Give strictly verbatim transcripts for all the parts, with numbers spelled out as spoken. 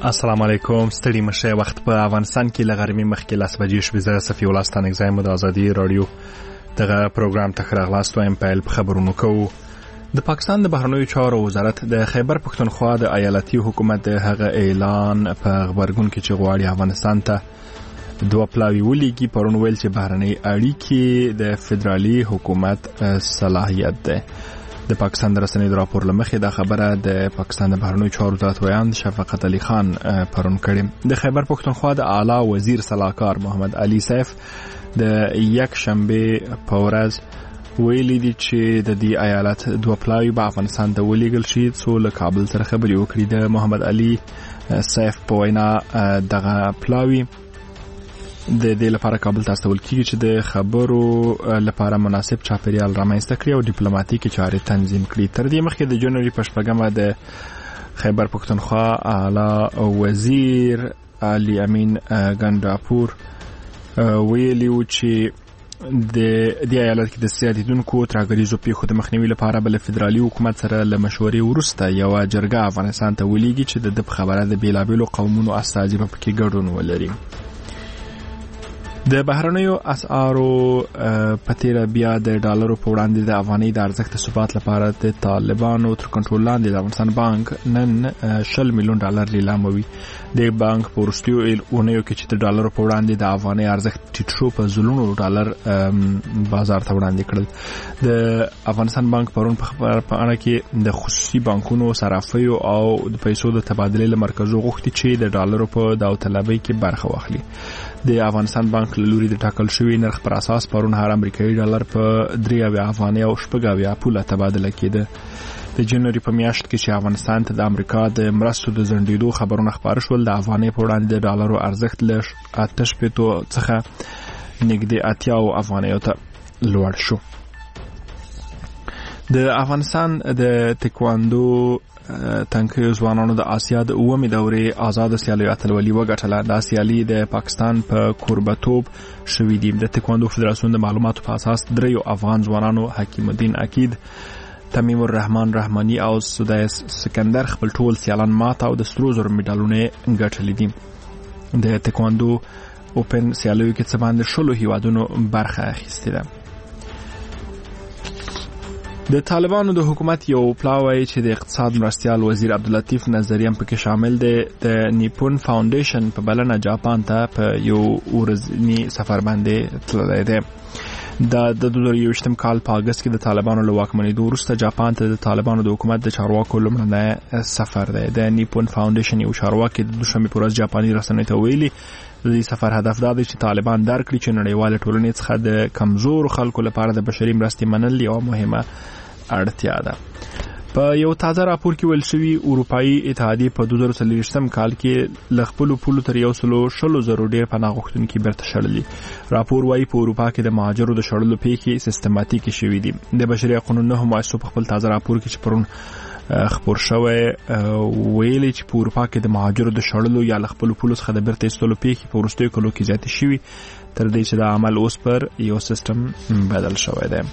السلام علیکم. ستړي مشه. وخت په افغانستان کې لغرمې مخکې لاس بجې شوې. زه صفي الله ستانک زایم د ازادي رادیو دغه پروګرام ته راغلاست وایم. په خبرونو کوو. د پاکستان د بهرنیو چارو وزارت د خیبر پښتونخوا د ایالتي حکومت د هغه اعلان په خبرګون کې چې غواړي افغانستان ته دوه پلاوی ولېږي پرون ویل چې بهرنۍ اړیکې د فدرالي حکومت صلاحیت ده. د پاکستان د رسنیو د راپور لمخې دا خبره د پاکستان د بهرنیو چارو وزارت ویان شفقت علي خان پرون کړي. د خیبر پښتونخوا د اعلی وزیر صلاحکار محمد علي سیف د یک شنبه په ورځ ویلي دي چې د دې ایالت دوه پلاوی په افغانستان ته ولېږل شي څو له کابل سره خبرې وکړي. د محمد علي سیف په وینا دغه پلاوی د دې لپاره کابل ته استول کیږي چې د خبرو لپاره مناسب چاپیریال رامنځته کړي او ډیپلوماټیکي چارې تنظیم کړي. تر دې مخکې د جنوري په شپږمه د خیبر پښتونخوا اعلی وزیر علي امین ګنداپور ویلي و چې د دې ایالت کې د سیادتونکو ترهګریزو پیښو د مخنیوي لپاره بل فدرالي حکومت سره له مشورې وروسته یو جرګه افغانستان ته ولېږي چې د خبره د بیلابیلو قومونو استازي په کې ګډون ولري. د بهرنیو اسعارو په تیر بیا د ډالرو په وړاندې د افغانۍ د ارزښت ثبات لپاره د طالبانو تر کنټرول لاندې د افغانستان بانک نن شل میلیون ډالر لیلاموي. د بانک په وروستیو اونیو کې چې د ډالرو په وړاندې د افغانۍ ارزښت ټیټ شو په زلونو ډالر بازار ته وړاندې کړل. د افغانستان بانک پرون په اړه کې د خصوصي بانکونو صرافیو او د پیسو د تبادلې له مرکزو غوښتي چې د ډالرو په داوطلبۍ کې برخه واخلي. د افغانستان بانک له لوري د ټاکل شوی نرخ پر اساس پرون هر امریکایي ډالر په درې اویا افغانۍ او شپږ اویا پوله تبادله کېده. د جنوري په میاشت کې چې افغانستان ته د امریکا د مرستو د ځنډېدو خبرونه خپاره شول د افغانۍ په وړاندې د ډالرو ارزښت له اته شپېتو څخه نږدې اتیاو افغانیو ته لوړ شو. د افغانستان د تکواندو تنکیو ځوانانو د آسیا د اومې دورې آزاد سیالیو اتلولي وګټله. دا سیالي د پاکستان په کوربتوب شوې دي. د تکواندو فدراسیون د معلوماتو په اساس دریو افغان ځوانانو حکیم الدین عقید، تمیم الرحمن رحماني او سدایس سکندر خپل ټول سیالان ماته او د سرو زرو میډالونه ګټلي دي. د تکواندو اوپن سیالیو کې څه باندې شلو هیوادونو برخه اخیستې ده. د طالبانو د حکومت یو پلاوی چې د اقتصاد مرستیال وزیر عبداللطیف نظری هم پکې شامل دی د نیپون فاونډیشن په بلنه جاپان ته په یو ورځني سفر باندې تللی دی. دا د دوه زره یوویشتم کال په اګست کې د طالبانو له واکمنېدو وروسته جاپان ته د طالبانو د حکومت د چارواکو لومړنی سفر دی. د نیپون فاونډیشن یو چارواکي د دوشنبې په ورځ جاپاني رسنیو ته ویلي د دې سفر هدف دا دی چې طالبان درک کړي چې نړیواله ټولنې څخه د کمزورو خلکو لپاره د بشري مرستې منل یوه مهمه اړتیا ده. په یو تازه راپور کې ویل شوي اروپایي اتحادیې په دوه زره څلوېښتم کال کې له خپلو پولو تر یو سلو شلو زرو ډېر پناه غوښتونکي بیرته شړلي. راپور وایي په اروپا کې د مهاجرو د شړلو پیښې سیستماتیکې شوي دي. د بشري حقونو نهو مؤسسو په خپل تازه راپور کې چې پرون خبر شوی ویلي چې په اروپا کې د مهاجرو د شړلو یا له خپلو پولو څخه د بیرته ایستلو پیښې په وروستیو کلو کې زیاتې شوي تر دې چې دا عمل اوس پر یو سیستم بدل شوی دی.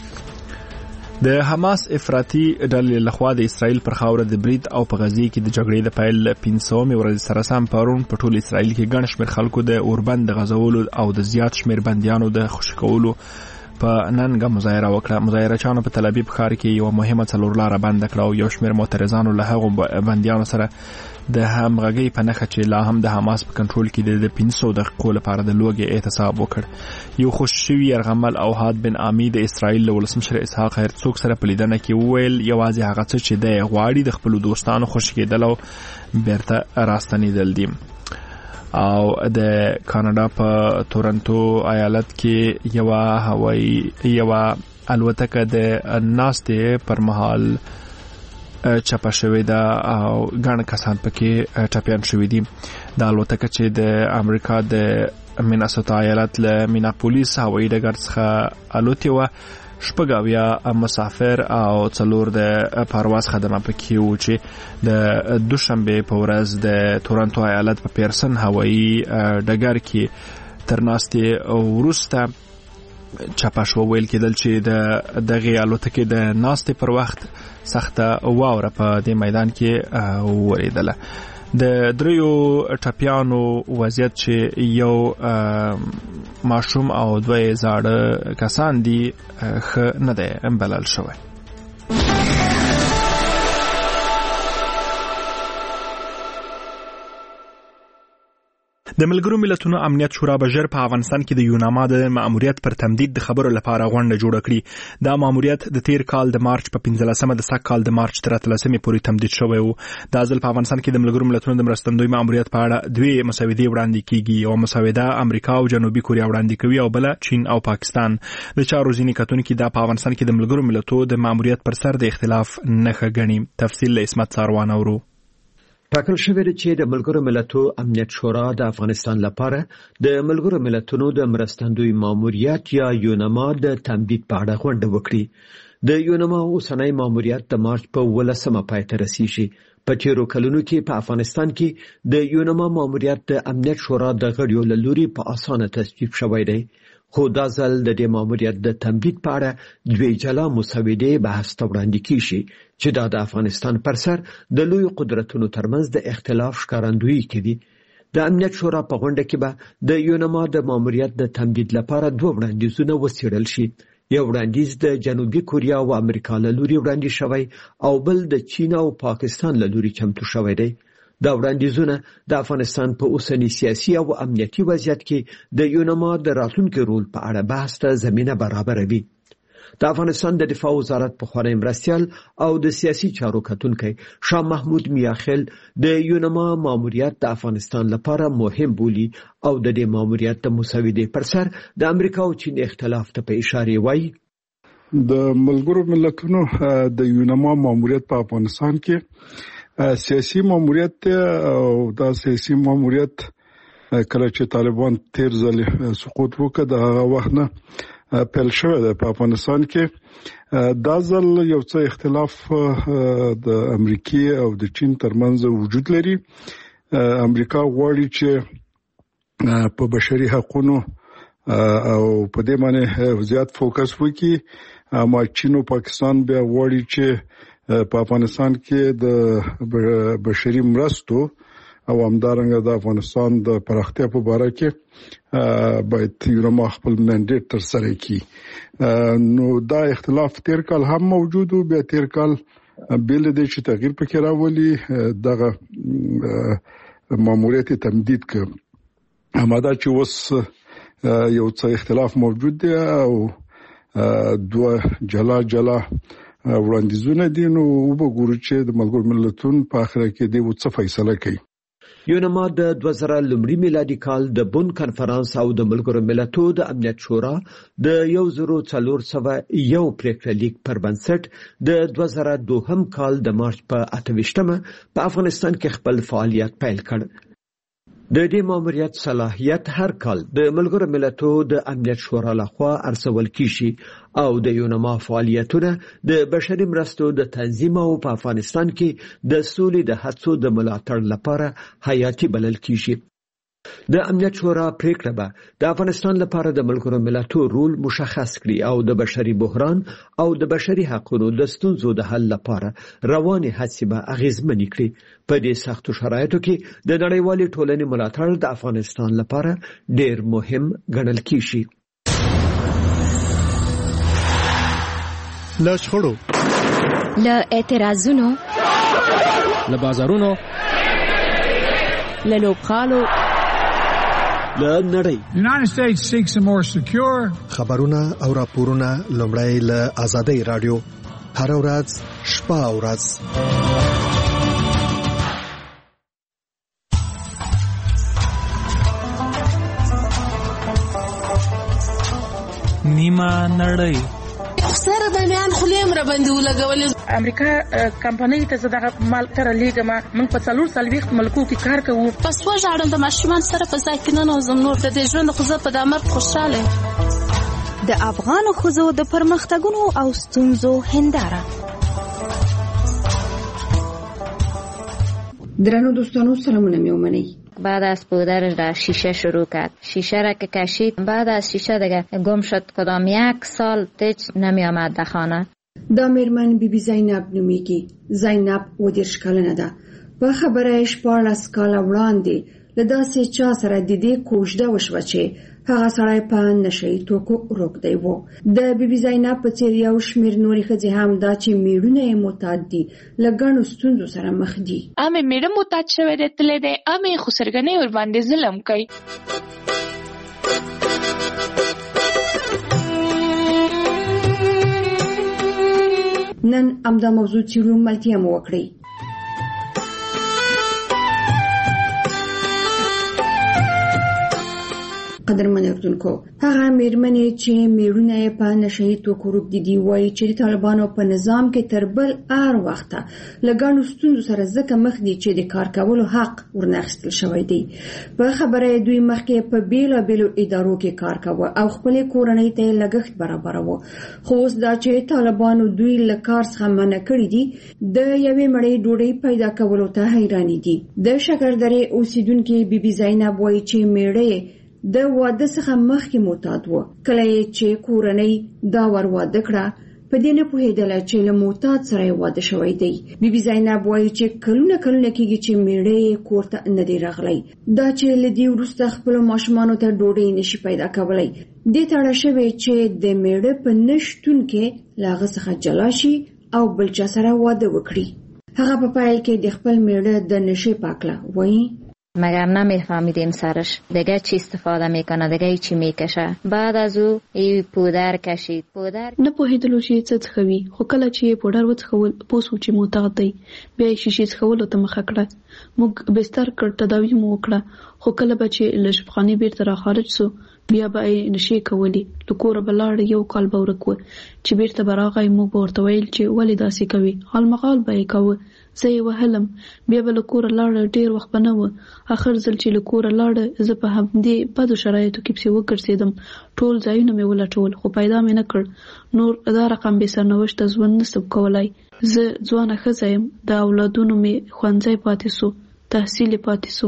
د حماس افراطي ډلې لخوا د اسرائیل پر خاوره د برید او په غزې کې د جګړې د پیل پنځمې ورځې سره سم پرون په ټول اسرائیل کې ګڼ شمېر خلکو د اوربند د غځولو او د زیات شمېر بندیانو د خوشي کولو په ننګه مظاهره وکړه. مظاهرچیانو په تل ابیب ښار کې یوه مهمه څلورلاره بنده کړه او یو شمېر معترضانو له هغو بندیانو سره د همغږۍ په نښه چې لا هم د حماس په کنټرول کې د پنځه سوه دقیقو لپاره د لوږې احتساب وکړ. یو خوشي شوي یرغمل اوهاد بن عامي د اسرائیل له ولسمشر اسحاق هرڅوګ سره په لیدنه کې وویل یوازې هغه څه چې دی غواړي د خپلو دوستانو خوشي کېدل او بیرته راستنېدل دي. او د کاناډا په تورنټو ایالت کې یوه هوایي یوه الوتکه د ناستې پر مهال چپه شوې ده او ګڼ کسان پکې ټپیان شوي دي. دا الوتکه چې د امریکا د میناسوتا ایالت له میناپولیس هوایي ډګر څخه الوتې وه. شپږ اویا مسافر او څلور د پرواز خدمه پکې وو چې د دوشنبې په ورځ د تورنټو ایالت په پیرسن هوایي ډګر کې تر ناستې وروسته چپه شوه. ویل کېدل چې د دغې الوتکې د ناستې پر وخت سخته واوره په دې میدان کې وریدله. د دریو ټپیانو وضعیت چې یو ماشوم او دوه زاړه کسان دي ښه نه دی بلل شوی. د ملګرو ملتونو امنیت شورا به ژر په افغانستان کې د یوناما د ماموریت پر تمدید د خبرو لپاره غونډه جوړه کړي. دا ماموریت د تیر کال د مارچ په پنځلسمه د سږ کال د مارچ تر اتلسمې پورې تمدید شوی و. دا ځل په افغانستان کې د ملګرو ملتونو د مرستندوی ماموریت په اړه دوه مسودې وړاندې کیږي. یو مسوده امریکا او جنوبي کوریا وړاندې کوي او بل چین او پاکستان. د چارو ځینې کتونکو دا په افغانستان کې د ملګرو ملتونو د ماموریت پر سر د اختلاف نښه ګڼي. تفصیل له اسمت ساروان اورو. ټاکل شوی دی چې د ملګرو ملتونو امنیت شورا د افغانستان لپاره د ملګرو ملتونو د مرستندوی ماموریت یا یوناما د تمدید په اړه غونډه وکړي. د یوناما اوسنی ماموریت د مارچ په ولسمه پای ته رسیږي. په تیرو کلونو کې په افغانستان کې د یوناما ماموریت د امنیت شورا د غړیو له لوري په اسانه تصویب شوی دی. خو دا ځل د دې ماموریت د تمدید په اړه دوه جلا مسودې بحث ته وړاندې کیږي چې دا د افغانستان پر سر د لوی قدرتونو ترمنځ د اختلاف ښکارندویي کوي. د امنیت شورا په غونډه کې به د یوناما د ماموریت د تمدید لپاره دوه وړاندیزونه وڅېړل شي. یو وړاندیز د جنوبي کوریا او امریکا له لوري وړاندې شوی او بل د چین او پاکستان له لوري چمتو شوی دی. دا وړاندیزونه د افغانستان په اوسنی سیاسي او امنیتي وضعیت کې د یوناما د راتلونکي رول په اړه بحث ته زمینه برابروي. د افغانستان د دفاع وزارت پخوانی مرستیال او د سیاسي چارو کتونکی شاه محمود میاخیل د یوناما ماموریت د افغانستان لپاره مهم بولي او د دې ماموریت د مسودې پر سر د امریکا او چین اختلاف ته په اشاره وایي. د ملګرو ملتونو د یوناما ماموریت په افغانستان کې سیاسي ماموریت او دا سیاسي ماموریت کله چې طالبان تیر ځل سقوط وکړ د هغه وخت نه پیل شوی دی په افغانستان کې. دا ځل یو څه اختلاف د امریکای او د چین ترمنځ وجود لري. امریکا غواړي چې په بشري حقوقو او په دې باندې زیات فوکس وکړي، اما چین او پاکستان بیا غواړي چې په افغانستان کې د بشري مرستو او همدارنګه د افغانستان د پراختیا په اړه کې باید یوناما خپل منډیټ تر سره کړي. نو دا اختلاف تیر کال هم موجود و، بیا تیر کال بل د چې تغییر پکې راولي دغه ماموریت تمدید کړ. اما دا چې اوس یو څه اختلاف موجود دی او دوه جلا جلا وړاندیزونه دي، نو وګورو چې د ملګرو ملتونو په اخر کې دی څه فیصله کوي. یوناما د دوه زره لومړي میلادي کال د بون کنفرانس او د ملګرو ملتونو د امنیت شورا د یو زرو څلور سوه یو پریکړه لیک پر بنسټ د دوه زره دوهم کال د مارچ په اته ویشتمه په افغانستان کې خپل فعالیت پیل کړ. د دې ماموریت صلاحیت هر کال د ملګرو ملتونو د امنیت شورا لخوا ارزول کیږي او د یوناما فعالیتونه د بشري مرستو د تنظیم او په افغانستان کې د سولې د هڅو د ملاتړ لپاره حیاتي بلل کیږي. د امنیت شورا پریکړه به د افغانستان لپاره د ملګرو ملتونو رول مشخص کړي او د بشري بحران او د بشري حقوقو د ستونزو د حل لپاره رواني هڅې به اغیزمنې کړي. په دې سختو شرایطو کې د نړیوالې ټولنې ملاتړ د افغانستان لپاره ډېر مهم ګڼل کیږي. له شخړو، له اعتراضونو، له بازارونو، له لوبغالو، له نړۍ. The United States seeks a more secure خبرونه او راپورونه لومړی له آزادۍ رادیو هر ورځ شپه او ورځ. نیمه نړۍ سره د میان خلیم را باندې ولګولې. امریکا کمپنۍ ته زړه مال تر لیګما موږ په څلور سلويخت ملکو کې کار کوو. پس و ژړم د ماشومان سره په ځای کې نه نوزم نور د دې ژوند خو زه په دامر خوشاله. د افغان ښځو د پرمختګونو او ستونزو هنداره. درنو دوستانو سلامونه میومنی. بعد از پودرش در شیشه شروع کرد. شیشه را که کشید، بعد از شیشه دیگه گم شد. کدام یک سال تیچ نمی آمد در خانه. دا میرمن بی بی زینب نومیگی. زینب و دیرش کلنه ده. په خبره شپاړس کاله وړاندې له داسې چا سره د دې کوژده وشوه چې هغه سړی په نشه یي توکو روږدی و. د بي بي زینب په څېر یو شمېر نورې ښځې هم دا چې میړونه یې معتاد دي له ګڼو ستونزو سره مخ دي. امې میړه معتاد شوی دی تللی دی، امې خو سرګنۍ ورباندې ظلم کوي. نن همدا موضوع څېړو، ملتیا مو وکړئ. قدرمن اردوونکو، هغه میرمنې چې میړونه یې په نشه یي توکو روږدي دي وایي چې د طالبانو په نظام کې تر بل هر وخته له ګڼو ستونزو سره ځکه مخ دي چې د کار کولو حق ورنه اخیستل شوی دی. په خبره یې دوی مخکې په بیلابیلو ادارو کې کار کاوه او خپلې کورنۍ ته یې لګښت برابروه، خو اوس دا چې طالبانو دوی له کار څخه منع کړي دي د یوې مړۍ ډوډۍ پیدا کولو ته حیرانې دي. د شکردرې اوسیدونکې بي بي زینب وایي چې میړه د واده څخه مخکې معتاد و، کله چې کورنۍ دا ور واده کړه په دې نه پوهېدله چې له معتاد سره یې واده شوی دی. بي بي زینب وایي چې کلونه کلونه کېږي چې میړه یې کور ته نه دی راغلی، دا چې له دې وروسته خپلو ماشومانو ته ډوډۍ نشي پیدا کولی. دې تړه شوې چې د میړه په نشتون کې له هغه څخه جلا شي او بل چا سره واده وکړي. هغه په پایل کې د خپل میړه د نشې پاکله وایي مگر نمیفهمیدیم سرش دیگه چی استفاده میکنه، دیگه چی میکشه. بعد از او ای پودر کشید. پودر نه پوهیدلو چې څه څښوي، خو کله چې پودر وڅښول پوه شو چې معتاد دی. بیا یې شیشې څښولو ته مخه کړه. موږ بستر کړ، تداوی مو وکړه، خو کله به چې له شفخانې بیرته راخارج سو بیا به یې نشې کولې. له کوره به لاړ، یو کال به ورک و چې بیرته به راغی. موږ به ورته ویل چې ولې داسې کوي، حالمغال به یې کوه. زه یې وهلم، بیا به له کوره لاړه، ډېر وخت به نه و. آخر ځل چې له کوره لاړه زه په همدې بدو شرایطو کې پسې وګرځېدم. ټول ځایونه مې ولټول خو پیدا مې نه کړ. نور دا رقم بې سرنوشته ژوند نسم کولی. زه ځوانه ښځه یم، د اولادونو مې ښوونځی پاتې سو، تحصیل یې پاتې سو.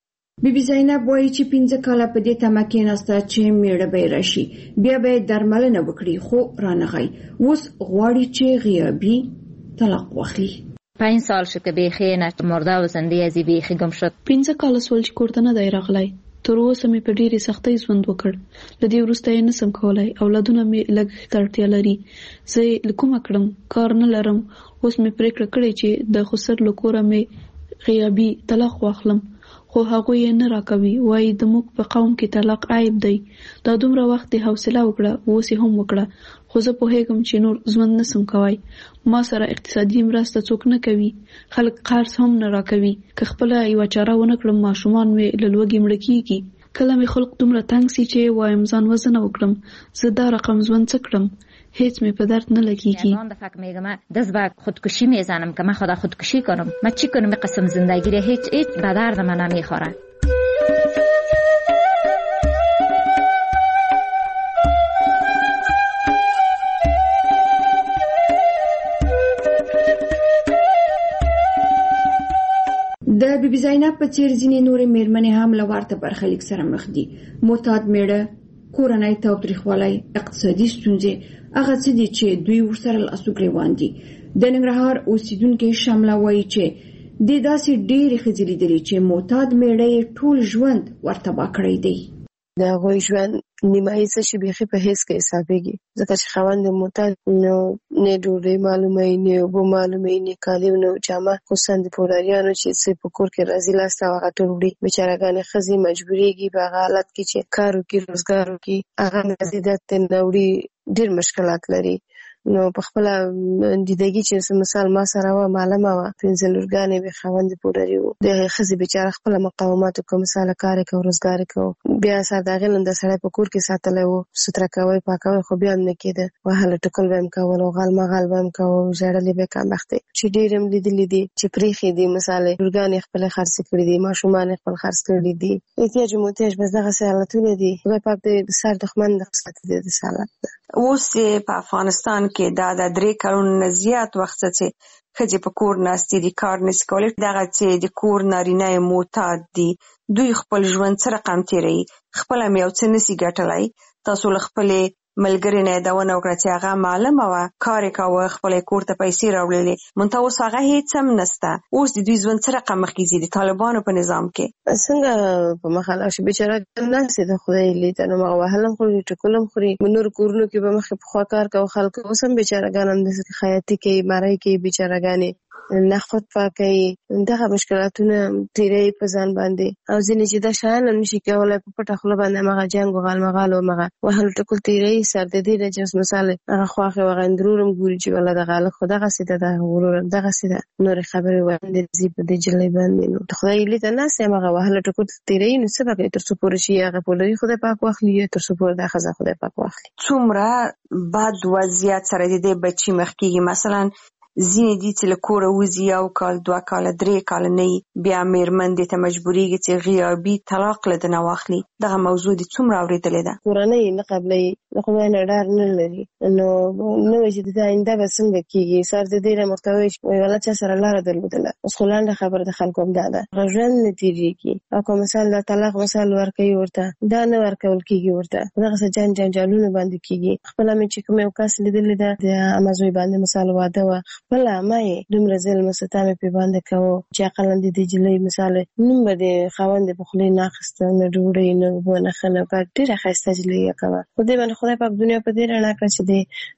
بي بي زینب وایي چې پنځه کاله په دې تمه کېناسته چې میړه به یې راشي، بیا به یې درملنه وکړي، خو رانغی. اوس غواړي چې غیابي طلاق واخلي. پنج سال شد که بیخی نه مرده و زنده ازی بیخی گم شد. پنځه کاله سول چې کور ته نه دی راغلی. تر اوسه مې په ډېرې سختۍ ژوند وکړ. له دې وروسته یې نسم کولی. اولادونه مې لږ ته اړتیا لري. زه یې له کومه کړم، کار نه لرم. اوس مې پرېکړه کړې چې د خسر له کوره مې غیابي طلاق واخلم، خو هغوی یې نه راکوي. وایي د موږ په قوم کې طلاق عیب دی. دا دومره وخت یې حوصله وکړه، اوس یې هم وکړه، خو زه پوهېږم چې نور ژوند نسم کوی. ما سره اقتصادي مرسته څوک نه کوي، خلک قرض هم نه راکوي. که خپله یوه چاره ونه کړم ماشومان مې له لوږې مړه کېږي. کله مې خلق دومره تنګ سي چې وایم ځان وزنه وکړم، زه دا رقم ژوند څه کړم، هیچ می په درد نه لګیږي. من دفعه میگم دست به خودکشی میزنم که من خدا خودکشی کنم، من چی کنم؟ قسم زندگی را هیچ هیچ به درد من نمیخوره. د بي بي زینب په څېر ځینې نورې میرمنې هم له ورته برخلیک سره مخ دي. معتاد میړه، کورنۍ تاوتریخوالی، اقتصادي ستونزې، هغه څه دي چې دوی ورسره لاسو ګرېوان دي. د ننګرهار اوسیدونکې شمله وایي چې دې داسې ډېرې ښځې لیدلې چې معتاد میړه یې ټول ژوند ورتباه کړی دی. د هغوی ژوند نیمایي څه شي بیخي په هېڅ کې حسابېږي، ځکه چې خاوند معتاد نو نه ډوډۍ معلومه یې، نه اوبه معلومه یې، نه کالي، نه جامه. خصوصا د پوډاریانو چې څه په کور کې راځي لاسته هغه ټول وړي. بیچارهګانې ښځې مجبورېږي په هغه حالت کې چې کار وکړي، روزګار وکړي، هغه مزیدات ته نه وړي، ډېر مشکلات لري. نو په خپله دیدګي چې مثال ما سره وه، معلمه وه، پنځه لورګانې وې، خاوند یې پوډري و. د ښځې بیچاره خپله مقاومت وکړه، مثاله کار یې کوه، روزګار یې کوه. بیا سر د هغې نه د سړی په کور کې ساتلی و، ستره کوی، پاکوی، خو بیا هم نه کېده. وهله ټکل به یې هم کول او غل مغل به یې هم کوه، ژړلې به یې کمبختې چې ډېر هم لیدلي دي چې پرېښې دي. مثاله لورګانې یې خپلې خرڅې کړي دي، ماشومان یې خپل خرڅ کړي دي. احتیاج محتیاج بس دغسې حالتونه دي. خدای پاک د سر دښمن دغه ساتي د دې حالت ده. اوس په افغانستان کې دا د درې کلونو نه زیات وخت چې ښځې په کور ناستې دي، کار نشي کولی. دغه چې د کور نارینه یې معتاد دي، دوی خپل ژوند څه رقم تېروي، خپله هم یو څه نشي ګټلی. تاسو له خپلې ملګری نه یادونه وکړه چې هغه معلمه وه، کار یې کاوه، خپلې کور ته پیسې راوړلې، منتها اوس هغه هېڅ هم نسته. اوس د دوی ژوند څه رقم مخکې ځي د طالبانو په نظام کې؟ څنګه په مخه لاړ شي بیچاره ناستې د خدای لیده نو مغه وهل هم خوري ټکول هم خوري. نور کورونو کې به مخکې پخوا کار کوه خلکو، اوس هم بیچارهګان همداسې خیاطي کوي، مرۍ کوي بیچارهګانې، نخود پاکوي، دغه مشکلاتونه تېروي په ځان باندې. او ځینې چې دا شیان هم نشي کولی په پټه خوله باندې همغه جنګ و غالمغال و مغه وهلو ټکول تېروي. سر د دې نه چې اوس مثال هغه خواښې وغه اندرور هم ګوري چې والله دغه هلک خو دغسې ده، دغه ورور هم دغسې ده، نورې خبرې وړاندې ځي په دې جلۍ باندې. نو د خدای هیلې ته ناست یم، هغه وهلو ټکول تېروي، نو څه به کوي تر څو پورې چې هغه پولوي خدای پاک واخلي، یا تر څو پورې دا ښځه خدای پاک واخلي. څومره بد وضعیت سره د دې بچي مخ کېږي؟ مثلا ځینې دي چې له کوره وځي یو کال دوه کاله درې کاله نه وي، بیا مېرمن دې ته مجبورېږي چې غیابي طلاق له ده نه واخلي. دغه موضوع دې څومره اورېدلې ده؟ کورنۍ نه قبلوي، د خدای نه ډار نه لري، نو نه وایي چې د ده آینده به څنګه کېږي. سر د دې نه ورته وایي چې وایي والله چا سره لاره درلودله. اوس خو لنډه خبره د خلکو هم دا ده، هغه ژوند نه تېرېږي. او که مثال دا طلاق مثال ورکوي ورته، دا نه ورکول کېږي ورته، دغسې جنګ جنجالونه باندې کېږي. خپله مې چې کوم یو کس لیدلې ده د عمه زوی باندې مثال واده وه، خپله عمه یې دومره ظلم و ستم یې پې باندې کوه چې عقلاً د دې جلۍ مثال نوم به د خاوند یې په خولې نه اخېسته، نه ډوډۍ نه اوبه نه ښه نه بد، ډېره ښایسته جلۍ یې کوه. خو دې باندې خدای پاک دنیا په دې رڼا کړه چې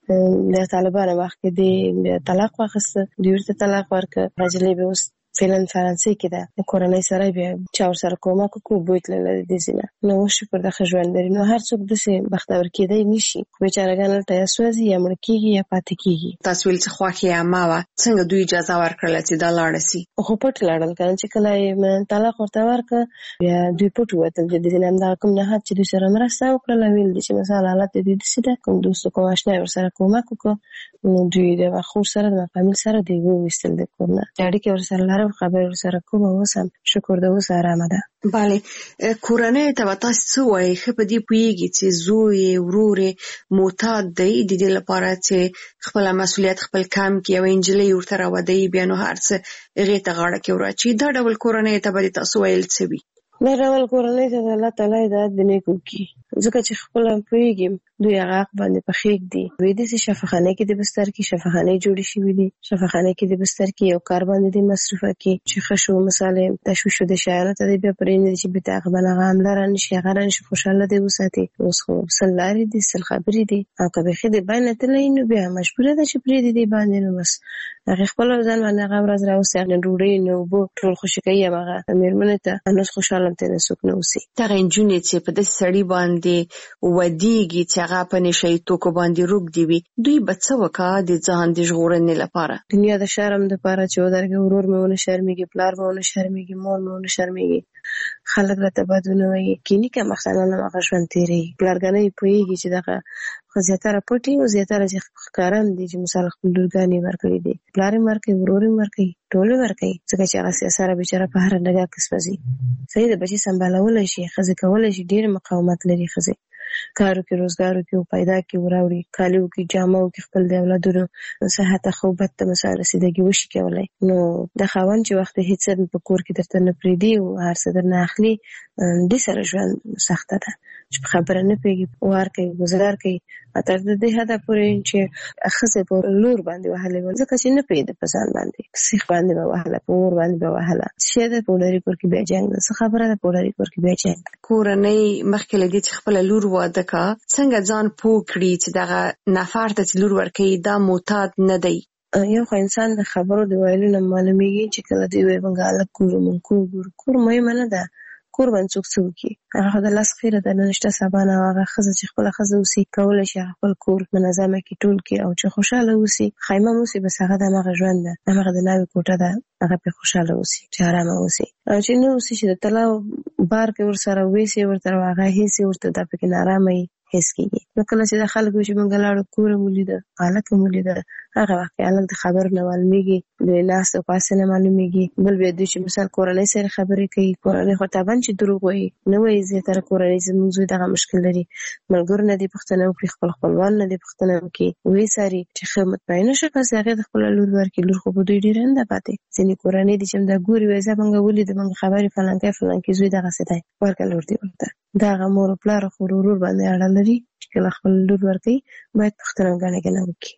د طالبانو وخت کې د طلاق واخېسته، دوی ورته طلاق ورکړه. هغه جلۍ به اوس فعلا فرانسې کې ده، د کورنۍ سره بیا چا ورسره کومک وکړو بوی تلله د دې ځای نه. نو اوس شکر د ښه ژوند لري. نو هر څوک داسې بختور کېدی نه شي، خو بیچارهګان هلته یا سوځي یا مړه کېږي یا پاتې کېږي. تاسو ویل چې خوښې یې عمه وه، څنګه دوی اجازه ورکړله چې دا لاړه سي؟ خو پټ لاړل که نه، چې کله یې طلاق ورته ورکړه بیا دوی پټ ووتل. د دې نه همدغه کوم نهاد چې دوی سره مرسته وکړله ویل دي چې مثال حالت د دوی داسې ده، کوم دوست کوم اشنا یې ورسره کومک وکړو، نو دوی د خور سره د فامیل سره دوی وویستل د کور نه. اړیکې ورسره لرم، خبرې ورسره کوم، اوس هم شکر د اوس ارامه ده. بله، کورنۍ ته به تاسو څه وایي؟ ښه په دې پوهېږي چې زوی یې ورور یې معتاد دی، د دې لپاره چې خپله مسؤلیت خپل کم کړي او نجلۍ ورته راودوي، بیا نو هر څه هغې ته غاړه کې وراچوي. دا ډول کورنۍ ته به د تاسو ویل څه وي؟ دا ډول کورنۍ ته د الله تعالی هدایت د نیکو وکړي، ځکه چې خپله پوهېږم دوی هغه حق باندې په خېږ دي. دوی داسې شفاخانه کې د بستر کې شفاخانې جوړې شوي دي، شفاخانه کې د بستر کې یو کار باندې د مصروفه کې چې ښه شو مثال تشویش شو د شیانو ته دی بیا پرېنږدي چې بېرته هغه باندې هغه حمله رانشي، هغه رانشي، خوشحاله دی وساتي. اوس خو سل لارې دي، سل خبرې دي، او که بیخي د باندې تللی نو بیا مجبوره ده چې پرېږدي دې باندې. نو بس هغې خپله ځان باندې هغه ورځ راوسي، نه ډوډۍ نه اوبه، ټول خوشي کوي همغه مېرمنې ته، نو خوشحاله هم ترې څوک نه اوسي. دغه نجونې چې په داسې سړي باندې ودېږي چې هغه په نشه توکو باندې روږدي وي، دوی به څه وکړه د ځان د ژغورنې لپاره؟ دنیا د شرم دپاره چې ودرېږي، ورور مې ونه شرمېږي، پلار مې ونه شرمېږي، مور مې ونه شرمېږي، خلک راته بد ونه وایي، کیني که مختنان هم هغه ژوند تېروي. پلارګانۍ پوهېږي چې دغه خو زیاتره پټي او زیاتره چې ښکارن دي چې مثال خپل لورګانې ورکړي دي، پلار یې ورکوي، ورور یې ورکوي، ټول یې ورکوي، ځکه چې هغه سیاسره بیچاره په هره ډګر کې سوځي. صحیح د بچي سمبالولی شي، ښځې کولی شي، ډېر مقاومت لري ښځې، کارو کې روزګارو کې او پیدا کې وراوړي، کالیو کې جامو کې خپل د اولادونو صحت خو بد ته مثال رسیدګي وشي کولی. نو د خاوند چې وخت هېڅ په کور کې درته نه پرېږدي او هر څه درنه اخلي، دې سره ژوند سخته ده چې په خبره نه پوهېږي، وار کوي، ګزار کوي، تر دې حده پورې چې ښځې په لور باندې وهلې وه، ځکه چې نه پوهېده په ځان باندې، په سیخ باندې به وهله، په اور باندې به وهله. څه ده په ولري کور کې بیا جنګ ده، څه خبره ده په ولري کور کې بیا جنګ ده. کورنۍ مخکې له دې چې خپله لور واده کا، څنګه ځان پوه کړي چې دغه نفر ته چې لور ورکوي دا معتاد نه دی؟ یو خو انسان د خبرو د ویلو نه معلومېږي چې کله دوی وایي موږ هلک ګورو، موږ کور ګورو. کور مهمه نه ده، کور باندې څوک څه وکړي، هغه خو د لاس خیره ده، نن شته سبا نه. هغه ښځه چې خپله ښځه اوسي کولی شي خپل کور منظمه کړي، ټول کړي، او چې خوشحاله اوسي، خیمه اوسي، بس هغه د همغه ژوند ده، همغه د ناوې کوټه ده، هغه پرې خوشحاله اوسي، چې ارامه اوسي. او چې نه اوسي چې د طلا بار کې ورسره ویسي ورته، هغه هېڅ ورته دا پکې نارامه وي، هېڅ کېږي. نو کله چې د خلکو چې موږ لاړو کوره مو لیده، هلکه مو لیده، هغه وخت کې هلک د خبرو نه معلومېږي، د ناستې او پاستې نه معلومېږي. بل بیا دوی چې مثال کورنۍ سره خبرې کوي، کورنۍ خو طبعا چې دروغ وایي نه وایي، زیاتره کورنۍ زموږ زوی دغه مشکل لري، ملګرو نه دې پوښتنه وکړي، خپل خپلوان نه دې پوښتنه وکړي، ویې څاري چې ښه مطمئنه شي، پس هغې د خپله لور ورکړي. لور خو په دوی ډېره نه ده پاتې. ځینې کورنۍ دي چې همدا ګوري، وایي زه موږ ولیده، موږ خبرې فلانکی فلانکي زوی دغسې دی، ورکړه لور دې ورته. د هغه مور او پلار خو ورور باندې اړه لري لري چې کله خپل لور ورکوي باید پوښتنه ګڼه ګڼه وکړي.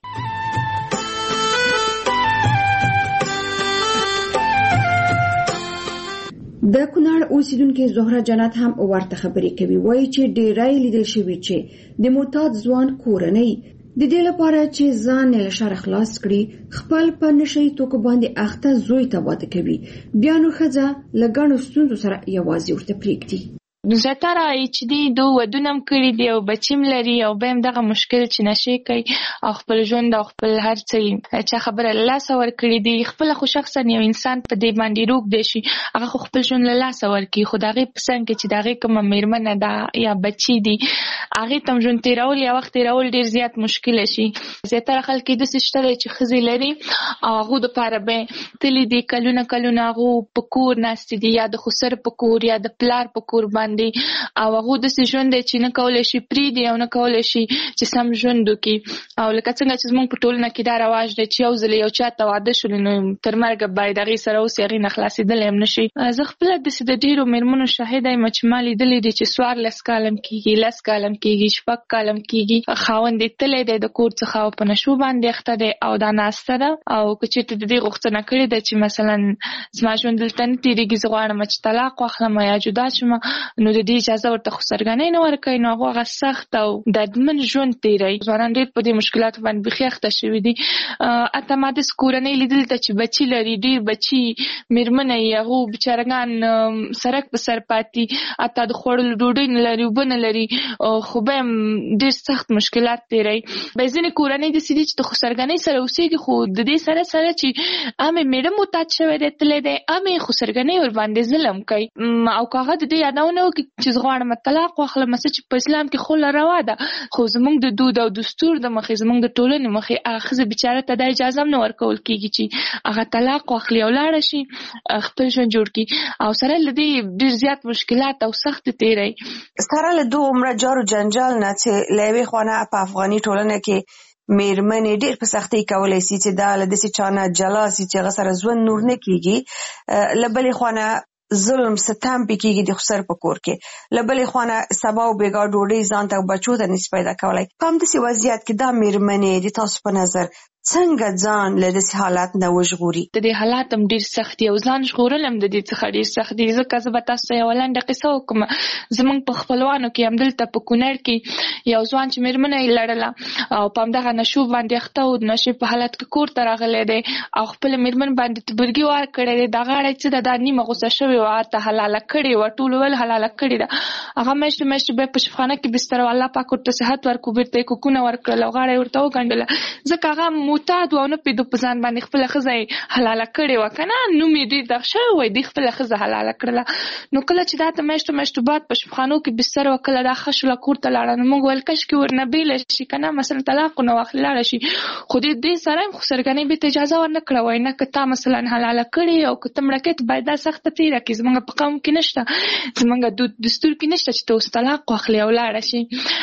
د کونړ اوسیدونکو زهره جنت هم ورته خبرې کوي، وایي چې ډیرای لیدل شوی چې د معتاد ځوان کورنۍ د دې لپاره چې ځان له شر خلاص کړي خپل په نشي توکو باندې اخته زوی ته واده کوي، بیا نو ښځه له ګڼو ستونزو سره یوازې ورته پرېږدي. زیاتره چې دی دو ودونه هم کړي دي او بچیم لري او به هم دغه مشکل چې نشي کوي او خپل ژوند او خپل هر څه چې خبره له لاسه ورکړي دي. خپل خو شخصا یو انسان په دې باندې روغ دی شي هغه خو خپل ژوند له لاسه ورکړي، خو دغه پسند کې چې دغه کومه میرمنه ده یا بچی دي هغه تم ژوند تیرول یا وخت تیرول ډیر زیات مشکل شي. زیاتره خلک د سشتره چې خزي لري او هغه د پاره به تللی دي کلونه کلونه هغه پکور ناست دي یا د خسر پکور یا د پلار پکور باندې او هغه د ژوند چې نه کولای شي پری دی او نه کولای شي چې سم ژوند وکړي. او لکه څنګه چې موږ په ټولنه کې دا رواج دی چې یو ځل یو چاته واده شول نو تر مرګ باید هغه سره اوس هغه نه خلاصېدل هم نشي. زه خپل د سید ډیرو میرمنو شاهد یم چې مالي دلې دي چې سوار لس کالم کېږي لس کالم کېږي شپږ کالم کېږي خاوند تلې دی د کور څخه په نشو باندې اخته دی او دا ناسته ده او چې ته د دې غوښتنه کړې ده چې مثلا زما ژوند دلته نه تیریږي زه غواړم چې طلاق واخلم یا جدا شم نو د دې اجازه ورته خسرګنۍ نه ورکوي نو هغه سخت او دردمن ژوند تیروي. ځوانان ډېر په دې مشکلاتو باندې بېخي اخته شوي دي. اته ما داسې کورنۍ لیدل ته چې بچي لري ډېر بچي میرمنه یې هغو بېچارهګان سرک په سر پاتې اته د خوړلو ډوډۍ نه لري اوبه نه لري خو به هم ډېر سخت مشکلات تیروي. به ځینې کورنۍ داسې دي چې د خسرګنۍ سره اوسېږي خو د دې سره سره چې امې میړه معتاد شوی دی تللی دی امې خسرګنۍ ورباندې ظلم کوي او که هغه د دې یادونه وکړي چې زه غواړم طلاق واخلم څه چې په اسلام کې خله روا ده خو زموږ د دود او دستور د مخې زموږ د ټولنې مخې هغه ښځه بیچاره ته دا اجازه هم نه ورکول کېږي چې هغه طلاق واخلي او لاړه شي خپل ژوند جوړ کړي او سره له دې ډېر زیات مشکلات او سخت تیری. سره له دو عمره جار و جنجال نه چې له یوې خوا نه په افغاني ټولنه کې میرمنې ډېر په سختۍ کولی شي چې دا له داسې چا نه جلا شي چې هغه سره ژوند نور نه کېږي. له بلې خوا نه ظلم ستم پې کېږي د خسر په کور کې، له بلې خوا نه سبا او بېګا ډوډۍ ځان ته او بچو ته نشي پیدا کولی. په همداسې وضعیت کې دا میرمنې د تاسو په نظر څنګه ځان له داسې حالات نه وژغوري؟ د دې حالات هم ډېر سخت دي او ځان ژغورل هم د دې څخه ډېر سخت دي. ځکه زه به تاسو ته یوه لنډه قصه وکړم. زموږ په خپلوانو کې همدلته په کونړ کې یو ځوان چې میرمنه یې لرله او په همدغه نشو باندې اخته و د نشې په حالت کې کور ته راغلی دی او خپله میرمن باندې تبرګي وار کړی دی. دا غاړه چې ده دا نیمه غوسه شوې وه هلته حلاله کړې وه ټول ویل حلاله کړې ده. هغه میاشتې میاشتې بیا په شفخانه کې بستر و الله پاک ورته صحت ورکړو بېرته یې کوکونه ورکړل او غاړه یې ورته وګنډله ځکه هغه معتاد و او نه پوهېدو په ځان باندې خپله ښځه یې حلاله کړې وه که نه نوم یې ډېر دغ شوی وی دې خپله ښځه حلاله کړله. نو کله چې دا ته میاشتو میاشتو بعد په شفخانو کې بستر وه کله دا ښه شوله کور ته لاړه نو موږ ویل کشکې ورنه بېله شي که نه مثلا طلاق ونه واخلي لاړه شي خو دې دې سره هم خسرګنۍ بېرته اجازه ورنه کړه وایي نه که تا مثلا حلاله کړې او که ته مړه کړې ته باید دا سخته تېره کړي زموږ په قوم کې نشته زموږ دود دستور کې نشته چې ته اوس طلاق واخلي او لاړه شي.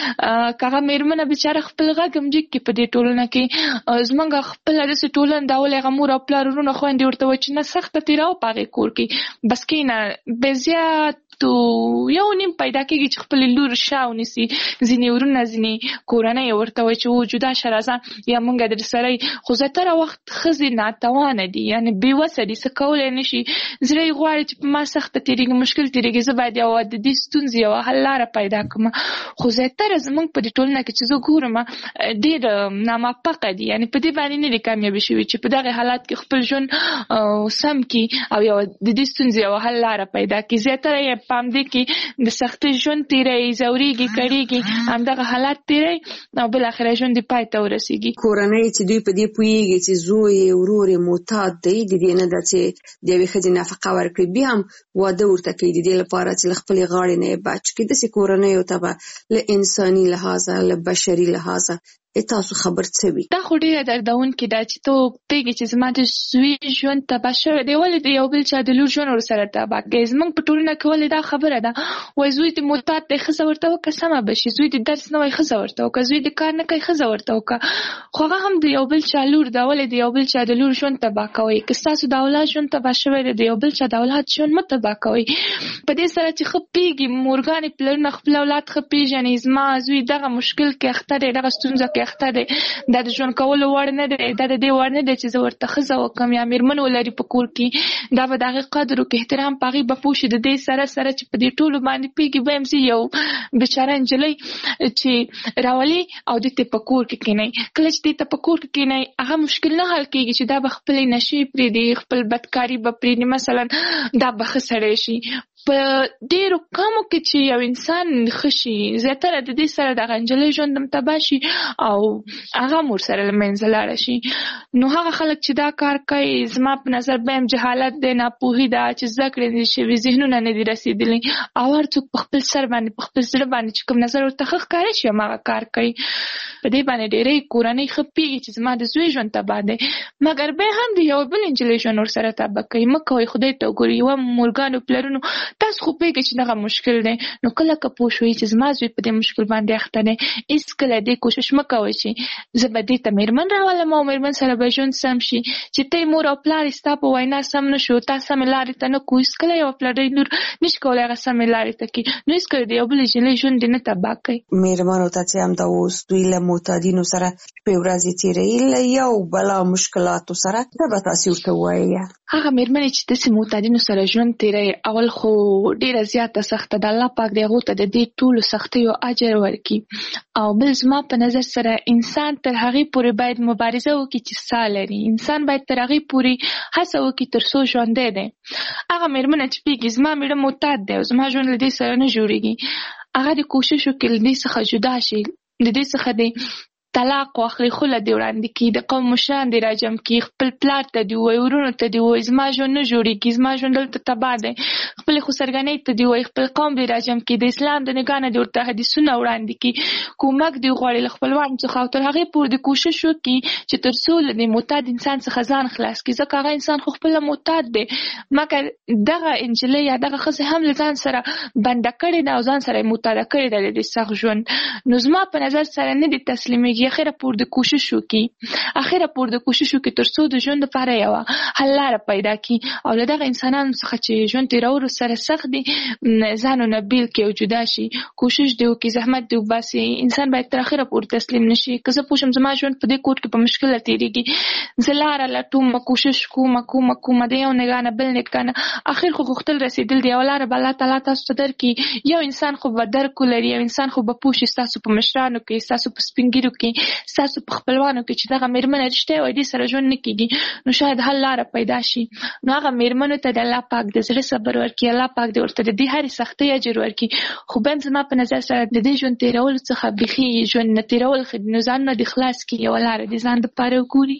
که هغه میرمنه بیچاره خپل غږ هم جګ کړي په دې ټولنه کې زموږ خپله داسې ټولنه دا ولې هغه مور او پلار وروڼه خویندې ورته وایي چې نه سخته تېروه په هغې کور کې بس کښېنه بې زیات یو نیم پیدا کېږي چې خپلې لور شا ونیسي ځینې وروڼه ځینې کورنۍ ورته وایي چې و جدا شه راځه یا موږ در سره یې خو زیاتره وخت ښځې ناتوانه دي یعنې بېوسه دي څه کولی نه شي زړه یې غواړي چې په ما سخته تېرېږي مشکل تېرېږي زه باید یوه د دې ستونزې یوه حل لاره پیدا کړم خو زیاتره زموږ په دې ټولنه کې چې زه ګورم ډېر ناموفقه دي یعنې په دې باندې نه دي کامیابې شوي چې په دغې حالات کې خپل ژوند سم کړي او یوه د دې ستونزې یوه حل لاره پیدا کړي. زیاتره یې په همدې کې د سختۍ ژوند تېروي ځورېږي کړېږي همدغه حالات تېروي او بالاخره ژوند یې پای ته ورسېږي. کورنۍ چې دوی په دې پوهېږي چې زوی یې ورور یې معتاد دی د دې نه ده چې د یوې ښځې نفقه ورکړي بیا هم واده ورته کوي د دې لپاره چې له خپلې غاړې نه یې بچ کړي. داسې کورنیو ته به له انساني لحاظه له بشري لحاظه تاسو خبر څه وي؟ دا خو ډیره دردونکې ده چې ته پوهېږې چې زما د زوی ژوند تباه شوی دی، ولې د یو بل چا د لور ژوند ورسره تباه کوي؟ زموږ په ټولنه کې ولې دا خبره ده، وایي زوی د معتاد دی ښځه ورته وکړه سمه به شي، زوی د درس نه وایي ښځه ورته وکړه، زوی د کار نه کوي ښځه ورته وکړه، خو هغه هم د یو بل چا لور ده، ولې د یو بل چا د لور ژوند تباه کوئ؟ که ستاسو د اولاد ژوند تباه شوی دی، د یو بل چا د اولاد ژوند مه تباه کوئ. په دې سره چې ښه پوهېږي مورګانې پلرونه خپل اولاد ښه پېژني، زما زوی دغه مشکل کې اخته دی، دغه ستونزه کې اخته دی، دا د ژوند کولو وړ نه دی، دا د دې وړ نه دی چې زه ورته ښځه وکړم یا مېرمن ولري په کور کې، دا به د هغې قدر وکړي احترام په هغې به پوه شي. د دې سره سره چې په دې ټولو باندې پوهېږي به یم زه یو بېچاره نجلۍ چې راولي او دې ته په کور کې کښېنئ، کله چې دې ته په کور کې کښېنئ هغه مشکل نه حل کېږي چې دا به خپلې نشې پرېږدي، خپل بدکاري به پرېږدي، مثلا دا به ښه سړی شي. په ډېرو کمو کې چې یو انسان ښه شي زیاتره د دې سره دغه نجلۍ ژوند هم تباه شي او هغه هم ورسره له منځه لاړه شي. نو هغه خلک چې دا کار کوي زما په نظر به هم جهالت دی، ناپوهي ده، چې زده کړې دي شوي، ذهنونه نه دي رسېدلي او هر څوک په خپل سر باندې په خپل زړه باندې چې کوم نظر ورته ښه ښکاره شي هماغه کار کوي. په دې باندې ډېرې کورنۍ ښه پوهېږي چې زما د زوی ژوند تباه دی، مګر بیا هم د یو بل نجلۍ ژوند ورسره تباه کوي. مه کوئ، خدای ته وګورئ. یوه مورګانو پلرونو تاسو خو پوهېږئ چې دغه مشکل دی، نو کله که پوه شوئ چې زما زوی په دې مشکل باندې اخته دی، هېڅکله دې کوشش مه کوئ چې زه به دې ته مېرمن راولم او مېرمن سره به ژوند سم شي. چې ته مور او پلار یې ستا په وینا سم نه شو، تا سمې لارې ته نه کو، هېڅکله یوه پلرۍ لور نشي کولی هغه سمې لارې ته کړي، نو هېڅکله د یو بل نجلۍ ژوند دې نه تباه کوي. مېرمنو ته چې همدا اوس دوی له معتادینو سره شپې ورځې تېروي، له یو بلا مشکلاتو سره، څه به تاسې ورته ووایئ؟ هغه مېرمنې چې داسې معتادینو سره ژوند تېروي، اول خو ډېره زیاته سخته ده، الله پاک دې هغو ته د دې ټولو سختیو اجر ورکړي. او بل زما په نظر سره انسان تر هغې پورې باید مبارزه وکړي چې ساه لري، انسان باید تر هغې پورې هڅه وکړي تر څو ژوندی دی. هغه مېرمنه چې پوهېږي زما مېړه معتاد دی او زما ژوند له دې سره نه جوړېږي، هغه دې کوشش وکړي له دې څخه جدا شي، د دې څخه دې طلاق واخلي، خوله دې وړاندې کړي، د قوم مشران دې راجم کړي، خپل پلار ته دې ووایي، ورونو ته دې ووایي زما ژوند نه جوړېږي، زما ژوند دلته تباه دی، خپلې خسرګنۍ ته دې ووایي، خپل قوم دې راجم کړي، د اسلام د نګاه نه دې ورته حدیثونه وړاندې کړي، کومک دې وغواړي له خپلوانو څخه او تر هغې پورې دې کوشش وکړي چې تر څو له دې معتاد انسان څخه ځان خلاص کړي، ځکه هغه انسان خو خپله معتاد دی، مګر دغه نجلۍ یا دغه ښځې هم له ځان سره بنده کړې ده او ځان سره یې معتاده کړې ده د دې سخت ژوند. نو زما په نظر سره نه دې تسلیمېږي، اخره پورې د کوشش وکړي، اخره پورې د کوشش وکړي تر څو د ژوند لپاره یوه حل لاره پیدا کړي او له دغه انسانانو څخه چې ژوند تېرولو سره سخت دي ځانونه بیل کړي او جدا شي، کوشش دې وکړي، زحمت دې وباسي. انسان باید تر اخره پورې تسلیم نه شي. که زه پوه شم زما ژوند په دې کور کې په مشکله تېرېږي، زه لاره لټوم، کوشش کوم کوم کوم د یو نګاه نه بل نګاه نه، اخر خو غوښتل رسېدل دی، یوه لاره به الله تعالی تاسو ته درکړي. یو انسان خو به درک ولري، یو انسان خو به پوه شي ستاسو په مشرانو کې، ستاسو په سپین ږیرو کې، ستاسو په خپلوانو کې چې دغه مېرمنه رښتیا وایي دې سره ژوند نه کېږي، نو شاید حل لاره پیدا شي. نو هغه مېرمنو ته د الله پاک د زړه صبر ورکړي، الله پاک دې ورته د دې هرې سختۍ اجر ورکړي. خو بیا هم زما په نظر سره د دې ژوند تېرولو څخه بیخي ژوند نه تېرول ښه دي، نو ځانونه دې خلاص کړي، یوه لاره دې ځان دپاره وګوري.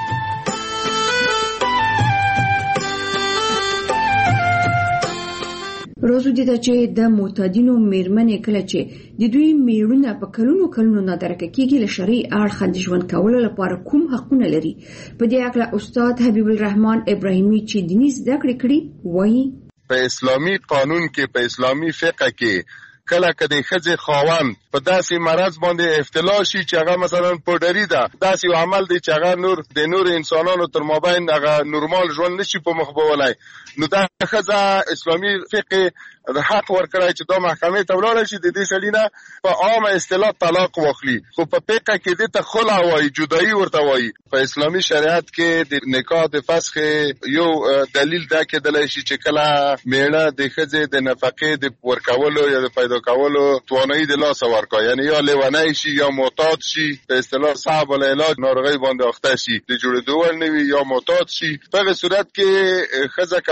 روزو دي چې د معتادینو مېرمنې کله چې د دوی میړونه په کلونو کلونو نادرکه کېږي له شرعي اړخه د ژوند کولو لپاره کوم حقونه لري. په دې اړه استاد حبیب الرحمن ابراهیمي چې دیني زده کړې کړي وایي په اسلامي قانون کې، په اسلامي فقه کې کله که د ښځې خاوند په داسې مرض باندې ابتلا شي چې هغه مثلا پوډري ده، داسې یو عمل دی چې هغه نور د نور انسانانو تر مابین هغه نورمال ژوند نشي په مخ بولی، نو دا ښځه اسلامي فقه حق ورکړی چې دا محکمې ته ولاړه شي، د دې سړي نه په عامه اصطلاح طلاق واخلي. خو په فقه کې دې ته خلع وایي، جدایي ورته وایي. په اسلامي شریعت کې د نکاح د فسخ یو دلیل دا کېدلی شي چې کله میړه د ښځې د نفقې د ورکولو یا د پیدا کولو توانایي د لاسه ورکړي، یعنی یا لیونی شي یا معتاد شي، په اصطلاح صعب العلاج ناروغۍ باندې اخته شي، د جوړېدو وړ نه وي یا معتاد شي. په هغه صورت کې ښځه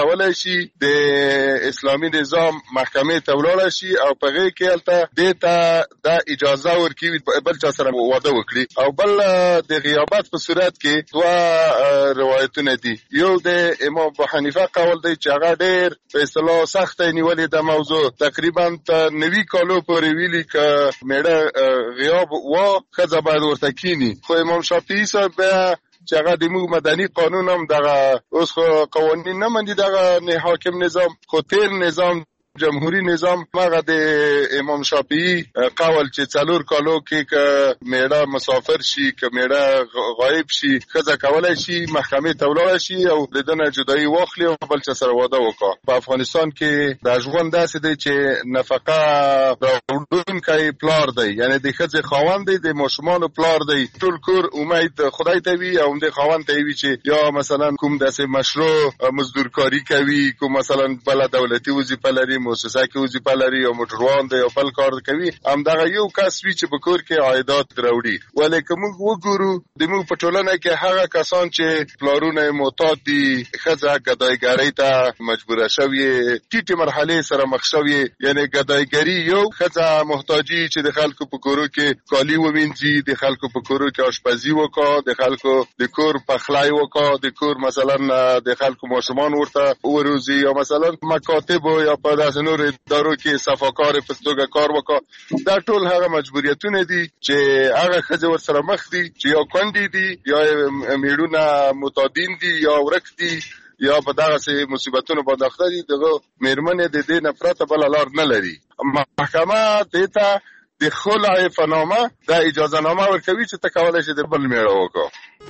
کولای شي د اسلامي نظام محکمې ته ولاړ شي او په هغه کې البته دیتا د اجازه ورکړي بل چا سره واده وکړي او بل د غیابت په صورت کې دوه روایتونه دي. یو د امام ابو حنیفه قول دی چې هغه ډېر په اصطلاح سخت نیولې د موضوع تقریبا ته نوي کالو پورې ویلي ک میړه غیاب و خزه باید ورته کینی. خو امام شافعي صاحب چې هغه د موږ مدني قانون هم دغه اوس خو قوانین نه مندي دغه حاکم نظام خو تیر نظام جمهوری نظام هغه د امام شافعي قول چې څلور کالو کې ک میړه مسافر شي ک میړه غایب شي خزه کولای شي محکمې ته ولاړ شي او د دنه جدایي واخلي او بل څه سره واده وکړي. په افغانستان کې د ژوند داسې دی چې نفقه راوړونکی پلار دی یعنی د خزه خاوند دی د ماشومان پلار دی ټول کور امید خدای ته وي او د خاوند ته وي چې یا مثلا کوم داسې مشروع مزدورکاری کوي کوم مثلا بل دولتي وظیفه لري مؤسسه کې وظیفه لري او موټروان دی او بل کار کوي هم دا یو کس وی چې په کور کې عایدات راوړي. ولیکن موږ وګورو د موږ په ټولنه کې هغه کسان چې پلارونه معتاد دي خزه ګدایګری ته مجبور شوی ټیټه مرحله سره مخ شوی یعنی ګدایګری یو خزه محتاجی چې د خلکو په کورو کې کالی ووینځي د خلکو په کورو کې آشپزی وکړي د خلکو د کور پخلای وکړي د کور مثلا د خلکو ماشومان ورته وروزي یا مثلا مکاتب یا په نور ادارو کې صفاکار په توګه کار وکړي. دا ټول هغه مجبوریتونه دي چې هغه خځه ور سره مخ دي چې یا کندي دي یا میړونه متادین دي یا ورک دي یا په دغه سي مصیبتونو باندې اخته دي. دغه میرمنې د دې نفرت بل لار نه لري. محکمه دیتا د خلع فنامه د اجازه نامه ورکوي چې تکول شي د بل میړه وکړي.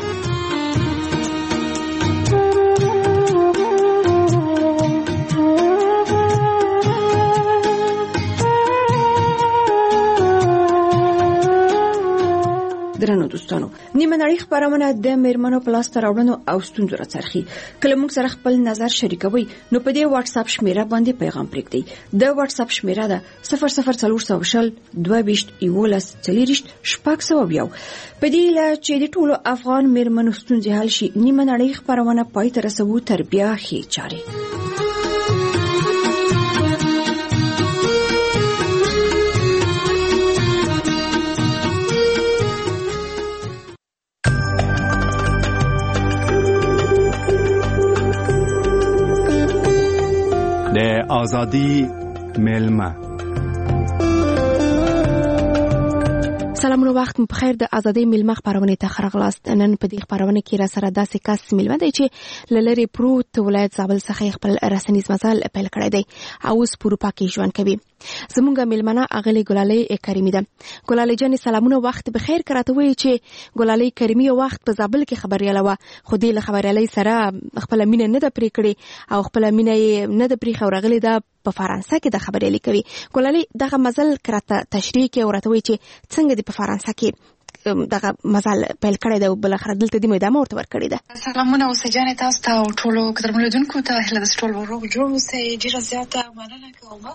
درنو دوستانو نیمه نړۍ خبرونه د میرمنو په لاس راوړنو او ستونزو راڅرخي. کله موږ سره خپل نظر شریکوي نو په دې واتس اپ شمیره باندې پیغام پرېږدئ. د واتس اپ شمیره ده صفر صفر څلور سوه شل دوه ویشت یولس څلېرویشت شپږ سوه یو. په دې له چې د ټولو افغان میرمنو ستونزې حل شي نیمه نړۍ خبرونه پای ته رسوو تر بیا ښې چارې. د ازادي ملما سلامونه وخت مو بخیر. د ازادي ملما خبرونه ته خرغلاست. نن په دې خبرونه کې را سره داسې کس ملما دی چې لری پروت ولایت زابل څخه خپل رسنیز مزل پیل کړی دی او اوس په اروپا کې ژوند کوي. زمونږ ملمنه اغلی ګلالۍ کریمی ده. ګلالۍ جان سلامونه وخت بخیر. کراته وی چې ګلالۍ کریمی یو وخت په زابل کې خبرياله و خو دې له خبريالۍ سره خپل مینه نه ده پرې کړې او خپل مینه نه ده پرې خورغلی ده په فرانسه کې د خبريالۍ کوي. ګلالۍ دغه مزل کراته تشریح کې ورته وی چې څنګه د په فرانسه کې دغه مزل پیل کړی دی او بل اخر دلته د مېدامه ورته ورکړی ده. سلامونه اوسه جان تاسو ته او ټولو قدرمنونکو ته هله د ټولو ورو جوړ اوسه ډیره زیاته مننه کوم.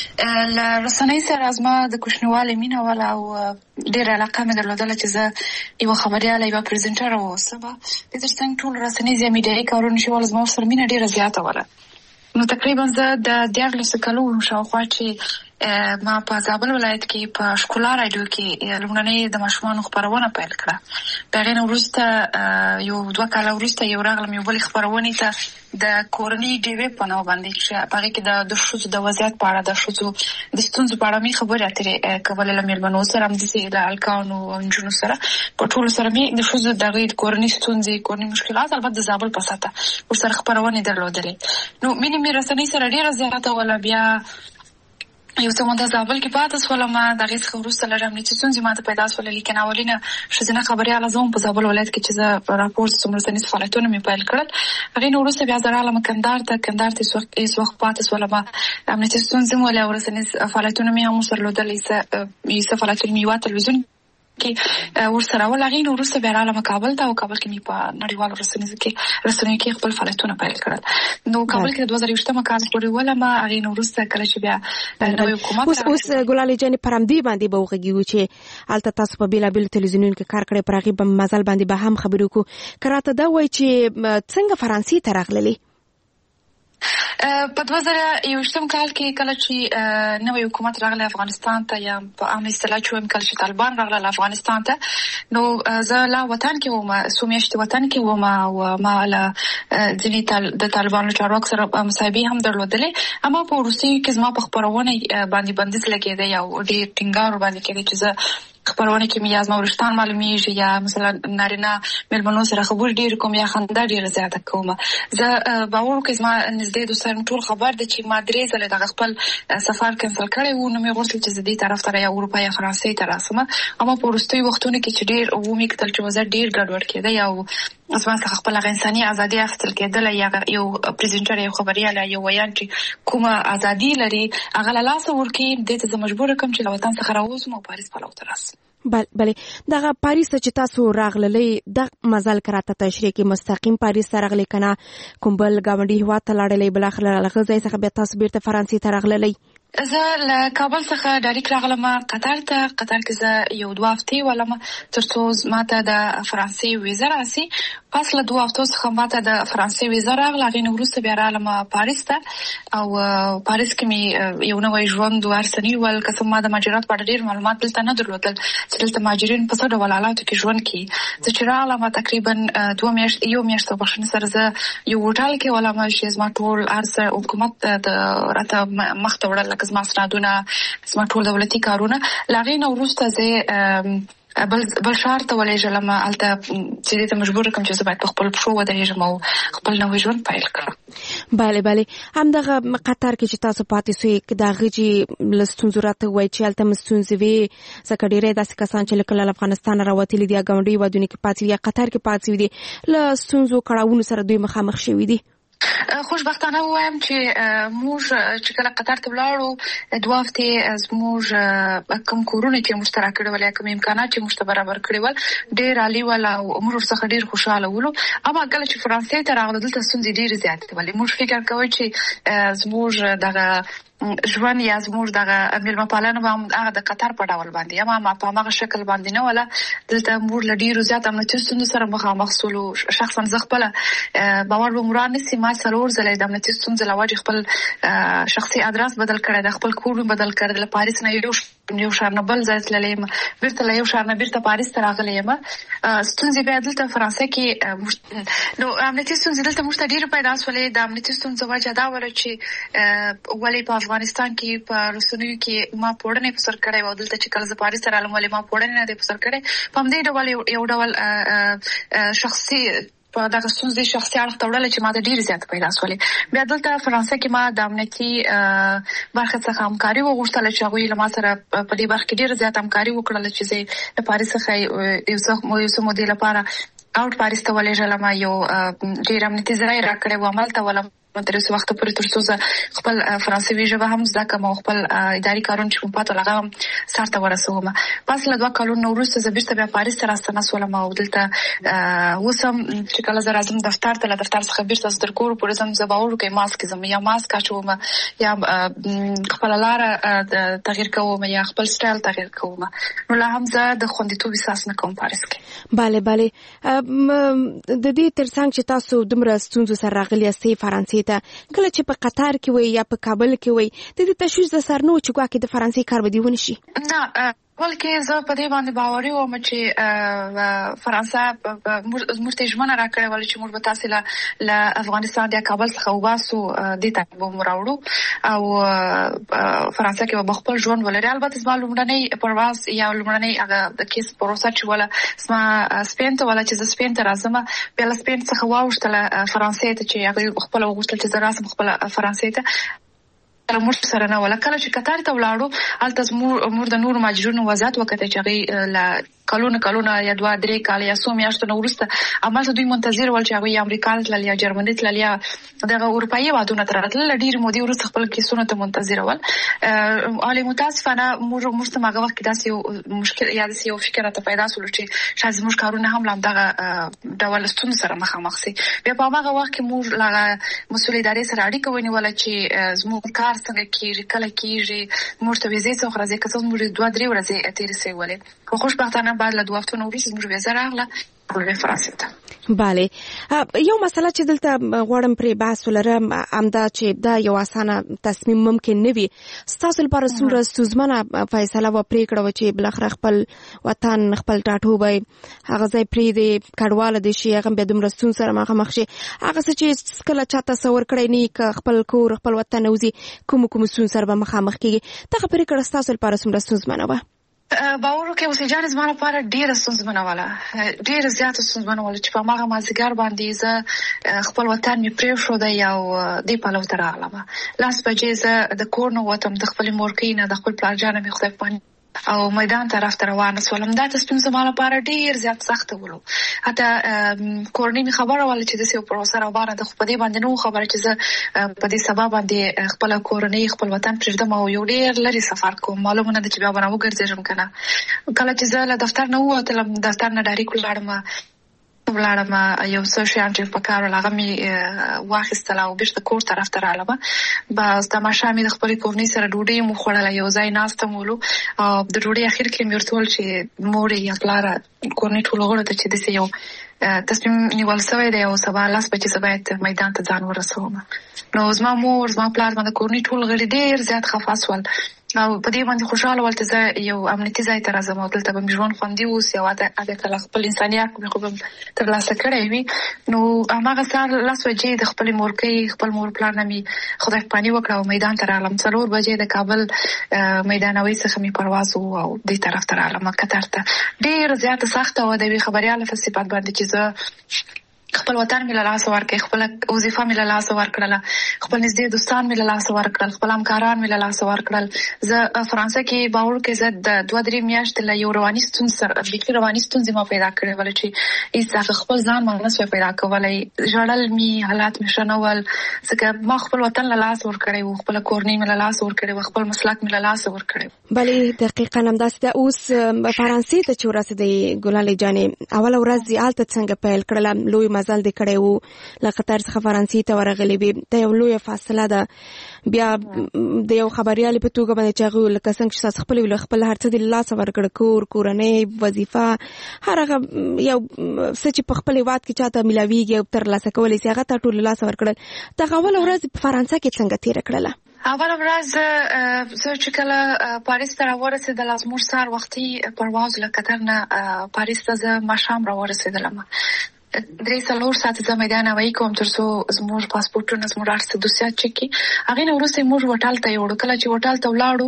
ل رسنۍ سره ازما د کوښنوالې مینه ولا او ډیره علاقه مې درلودله چې زه یو خبرياله یو پریزنټر اوسم. د ترڅنګ ټول رسنۍ زمي ډیره کارونه شول زما سره مینه ډیره زیاته ولا. نو تقریبا زه د دیارلس کلونو شاوخوا چې ما په زابل ولایت کې په شکولا رادیو کې لومړنۍ د ماشومانو خبرونه پیل کړه. په هغې نه وروسته یو دوه کاله وروسته یو راغلم یو بلې خپرونې ته د کورنۍ ډیوې په نوم باندې چې په هغې کې د د ښځو د وضعیت په اړه د ښځو د ستونزو په اړه مې خبرې اترې کولې له مېرمنو سره همداسې له هلکانو او نجونو سره په ټولو سره مې د ښځو د هغې کورنۍ ستونزې کورنۍ مشکلات البته د زابل په سطحه ورسره خپرونې درلودلې. نو مینې مې رسنۍ سره ډېره زیاته وله. بیا یو څه مونده زابل کې پاته سولم. د هغې څخه وروسته له امنیتي ستونزې ماته پیدا سوله. لیکن اولینه ښځینه خبریاله زه هم په زابل ولایت کې چې زه راپور څومره رسنیز فعالیتونه مې پیل کړل. هغې نه وروسته بیا زه راغلم کندهار ته. کندهار ته هېڅ وخت پاته سولم. امنیتي ستونزې مو ولې او رسنیز فعالیتونه مې هم ورسره درلودل. څه فعالیتونه مې یوه تلویزیون کې ورسره ول. هغې نه وروسته بیا راغلم کابل ته او کابل کې مې په نړیوالو رسنیزو کې رسنیو کې خپل فعالیتونه پیل کړل. نو کابل کې د دوه زره یوویشتمه کال پورې ولم. هغې نه وروسته کله چې بیا نوی حکومت اوس اوس ګلالۍ جانې پر همدې باندې به وغږېږو چې هلته تاسو په بېلابېلو تلویزیونونو کې کار کړی. پر هغې به مزل باندې به هم خبرې وکړو. که راته دا وایي چې څنګه فرانسې ته راغللې؟ په دوه زره یوویشتم کال کې کله چې نوی حکومت راغلی افغانستان ته یا په عامه اصطلاح چې وایم کله چې طالبان راغلل افغانستان ته نو زه لا وطن کې وم څو میاشتې وطن کې وم او ما له ځینې د طالبانو چارواکو سره مصاحبې هم درلودلې اما په وروستیو کې زما په خپرونه باندې بندیز لګېدی او ډېر ټینګار ورباندې کېدی چې زه خبرونه کې مې یا زما ورشتان معلومیږي یا مثلا نارینه مېلمنو سره خبرې ډېرې کوم یا خندا ډېره زیاته کوم. زه باور وکړئ زما نږدې دوستان ټول خبر دي چې ما درې ځله دغه خپل سفر کینسل کړی و نو مې غوښتل چې زه دې طرف ته یا اروپا یا فرانسې ته راسم اما په وروستیو وختونو کې چې ډېر ومې کتل چې وضع ډېر ګډوډ کېده او زما څخه خپل هغه انساني ازادي اخیستل کېدله یا یو پریزنټر یو خبریال یو ویان چې کومه ازادي لري هغه له لاسه ورکړي دې ته زه مجبوره کړم چې له وطن څخه راووځم او پاریس پلو ته راسم. بله دغه پاریس چې تاسو راغللی د مزل کراته تشریح کې مستقیم پاریس ته راغلی کنه کوم بل ګاونډي هیواد ته لاړلی بل اخر لغه ځای څخه بیا تاسو بیرته فرانسې ته راغللی؟ زه له کابل څخه ډایرکټ راغلم قطر ته. قطر کې زه یو دوه هفتې ولم ترڅو ماته د فرانسې ویزه راسي. پس له دوه هفتو څخه ماته د فرانسې ویزه راغله هغې نه وروسته بیا رالم پاریس ته او پاریس کې مې یو نوی ژوند ورسني ول که څه ما د مهاجرت په اړه ډېر معلومات دلته نه درلودل چې دلته مهاجرین په څه ډول حالاتو کې ژوند کوي. زه چې راغلم تقریبا دوه میاشتې یو میاشت بخښنې سره زه یو هوټل کې ولم چې زما ټول هر حکومت د راته مخ ته وړل زما سندونه زما ټول دولتي کارونه له هغې نه وروسته زه بل بل ښار ته ولېږلم هلته چې دې ته مجبوره کړم چې زه باید په خپلو پښو ودرېږم او خپل نوی ژوند پیل کړم. بله بله همدغه قطر کې چې تاسو پاتې سوئ د هغې چې له ستونزو راته ووایي چې هلته م ستونزې وې ځکه ډېری داسې کسان چې لکه له افغانستانه راوتلي دي یا ګاونډي هېوادونو کې پاتې وي یا قطر کې پاتې وي دي له ستونزو کړاوونو سره دوی مخامخ شوي دي. خوشبختانه ووایم چې موږ چې کله قطر ته ولاړو دوه هفتې زموږ کوم کورونه چې موږ ته راکړي ول یا کوم امکانات چې موږ ته برابر کړي ول ډېر عالي ول او موږ ورڅخه ډېر خوشحاله ولو. اما کله چې فرانسې ته راغلو دلته ستونزې ډېرې زیاتې ولې موږ فکر کوو چې زموږ دغه ژوند یا زموږ دغه مېلمه پالنه به هم هغه د قطر په ډول باندې اما ما په هماغه شکل باندې نه وله. دلته موږ له ډېرو زیات امنیتي ستونزو سره مخامخ سولو. شخصا زه خپله باور به مو رانیسي ما څلور ځله د امنیتي ستونزې له وجې خپل شخصي ادرس بدل کړی دی خپل کور بدل کړی دی. له پاریس نه یو یو ښار نه بل ځای تللی یم بېرته له یو ښار نه بېرته پاریس ته راغلی یم. ستونزې بیا دلته فرانسې کې نو امنیتي ستونزې دلته موږ ته ډېرې پیدا شولې. د امنیتي ستونزو وجه دا وله چې ولې په افغانستان کې په رسنیو کې ما پوړنې په سر کړی و دلته چې کله زه پاریس ته رالم ولې ما پوړنې نه دی په سر کړی. په همدې ډول یو ډول شخصي په دغه ستونزې شخصي اړخ ته وړله چې ما ته ډېرې زیاتې پیدا شولې. بیا دلته فرانسه کې ما د امنیتي برخې څخه همکاري وغوښتله چې هغوی له ما سره په دې برخه کې ډېره زیاته همکاري وکړله چې زه د پاریس څخه یو څه مودې لپاره اوټ پاریس ته ولېږلم. یو ډېر امنیتي ځای یې راکړی و هملته ولم تر اوسه وخته پورې تر څو زه خپل فرانسوي ژبه هم زده کړم او خپل اداري کارونه چې کوم پاته هغه هم سر ته ورسوم. پس له دوه کلونو وروسته زه بېرته بیا پاریس ته راستنه شولم او دلته اوس هم چې کله زه راځم دفتر ته له دفتر څخه بېرته زه تر کور پورې ځم زه باور وکړئ ماسک ځم یا ماسک اچوم یا خپله لاره تغییر کوم یا خپل سټایل تغییر کوم. نو لا هم زه د خوندیتوب احساس نه کوم پاریس کې. بله بله د دې تر څنګ چې تاسو دومره ستونزو سره راغلي یاستئ فرانسې ته کله چې په قطر کې وئ یا په کابل کې وئ د دې تشویش د سر نه و چې ګواکې د فرانسې کار به دې ونشي؟ نه بلکې زه په دې باندې باوري وم چې فرانسه موږ ته ژمنه راکړې وله چې موږ به تاسې له افغانستان یا کابل څخه وباسو دې ته به مو راوړو او فرانسه کې به خپل ژوند ولري. البته زما لومړنی پرواز یا لومړنی هغه د کیس پروسه چې وله زما سپین ته وله چې زه سپین ته راځم بیا له سپین څخه واوښتله فرانسې ته چې هغوی خپله وغوښتل چې زه راسم خپله فرانسې ته موږ سره نه وله. کله چې قطر ته ولاړو هلته موږ د نورو مهاجرینو وضعیت وکتل چې هغوی له کلونه کلونه یا دوه درې کاله یا څو میاشتو نه وروسته همالته دوی منتظر ول چې هغوی یا امریکا ته تلل یا جرمني تلل یا دغه اروپایي هېوادونو ته راتلل. له ډېرې مودې وروسته خپل کیسونو ته منتظره ول. حالې متاسفانه موږ موږ ته هغه وخت کې داسې یو مشکل یا داسې یو فکر راته پیدا شولو چې شاید زموږ کارونه هم له همدغه ډول ستونزو سره مخامخ سي. بیا په هماغه وخت کې موږ له مسؤل ادارې سره اړیکه ونیوله چې زموږ کار څنګه کېږي کله کېږي موږ ته ویزې څخه راځي که څه زموږ دوه درې ورځې تېرې سوې ولې. خو خوشبختانه بعد له دوه هفتو نه وروسته زموږ ویزه راغله ورغې فرانسې ته. بله یو مسله چې دلته غواړم پرې بحث ولرم همدا چې دا یو اسانه تصمیم ممکن نه وي. ستاسو لپاره څومره ستونزمنه فیصله و پرېکړه وه چې بالاخره خپل وطن خپل ټاټوبی هغه ځای پرېږدي کډواله دې شي هغه بیا دومره ستونزو سره مخامخ شي هغه څه چې کله چا تصور کړی نه که خپل کور خپل وطن نه وځي کومو کومو ستونزو سره به مخامخ کېږي دغه پرېکړه ستاسو لپاره څومره ستونزمنه وه؟ باور وکړئ اوسې جانې زما لپاره ډېره ستونزمنه وله ډېره زیاته ستونزمنه وله چې په هماغه مازدیګر باندې زه خپل وطن مې پرېښودی او دې پلو ته راغلم. لاس بجې زه د کور نه ووتم د خپلې مورکۍ نه د خپل پلارجانه مې خدای پاک او میدان طرف ته روانه سولم. دا تصمیم زما لپاره ډېر زیات سخته ولو. حتی کورنۍ مې خبره وله چې داسې یو پروسه روانه ده خو په دې باندې نه وه خبره چې زه په دې سبا باندې خپله کورنۍ خپل وطن پرېږدم او یو ډېر لرې سفر کوم. معلومه نه ده چې بیا به نه وګرځېږم که نه. کله چې زه له دفتر نه ووتلم دفتر نه ډایرېک ولاړم ولاړم یو څه شیان چې په کار ول هغه مې واخیستل او بېرته کور طرف ته رالم. بس د ماښام مې د خپلې کورنۍ سره ډوډۍ مو خوړله یو ځای ناسته مو ولو او د ډوډۍ اخر کې مې ورته وویل چې مورې یا پلاره کورنۍ ټولو غړو ته چې داسې یو تصمیم نیول سوی دی او سبا لاس بجې زه باید میدان ته ځان ورسوم. نو زما مور زما پلار زما د کورنۍ ټول غړي ډېر زیات خفه سول او په دې باندې خوشحاله ول چې زه یو امنیتي ځای ته راځم او دلته به مې ژوند خوندي اوسي او هغه کله خپل انساني حق مې خو به ترلاسه کړی وي. نو هماغه سهار لس بجې د خپلې مورکۍ خپل مور پلار نه مې خدای پاني وکړه او میدان ته راغلم. څلور بجې د کابل میدانوي څخه مې پرواز و او دې طرف ته راغلم قطر ته. ډېره زیاته سخته وه د یوې خبریاله په صفت باندې چې زه خپل وطن مې له لاسه ورکړ خپله وظیفه مې له لاسه ورکړله خپل نږدې دوستان مې له لاسه ورکړل خپل همکاران مې له لاسه ورکړل. زه فرانسه کې باور وکړئ زه د دوه درې میاشتې له یو رواني ستونزې سره بیخي رواني ستونزې ما پیدا کړې وله چې هېڅ خپل ځان ما نه سوی پیدا کولی. ژړل مې حالات مې ښه نه ول ځکه ما خپل وطن له لاسه ورکړی و خپله کورنۍ مې له لاسه ورکړې وه خپل مسلک مې له لاسه ورکړی و. بلې دقیقا همداسې ده. اوس فرانسې ته چې ورسېدئ ګلالۍ جانې اوله ورځ یې هلته څنګه پیل کړله؟ لوی مزل دې کړی و له قطر څخه فرانسې ته ورغلې وې دا یو لویه فاصله ده. بیا د یو خبریالې په توګه باندې چې هغوی لکه څنګه چې تاسو خپلې ویل خپل هر څه دې له لاسه ورکړه کور کورنۍ وظیفه هر هغه یو څه چې په خپل هېواد کې چاته میلاویږي او ترلاسه کولی شي هغه تا ټول له لاسه ورکړل. دغه اوله ورځ په فرانسه کې څنګه تېره کړله؟ اوله ورځ زه چې کله پاریس ته راورسېدله زموږ سهار وختي پرواز له قطر نه پاریس ته زه ماښام راورسېدلم. درې څلور ساعته زه میدان هوایي کوم تر څو زموږ پاسپورټونه زموږ هر څه دوسیات چک کړي. هغې نه وروسته موږ هوټل ته یوړو. کله چې هوټل ته ولاړو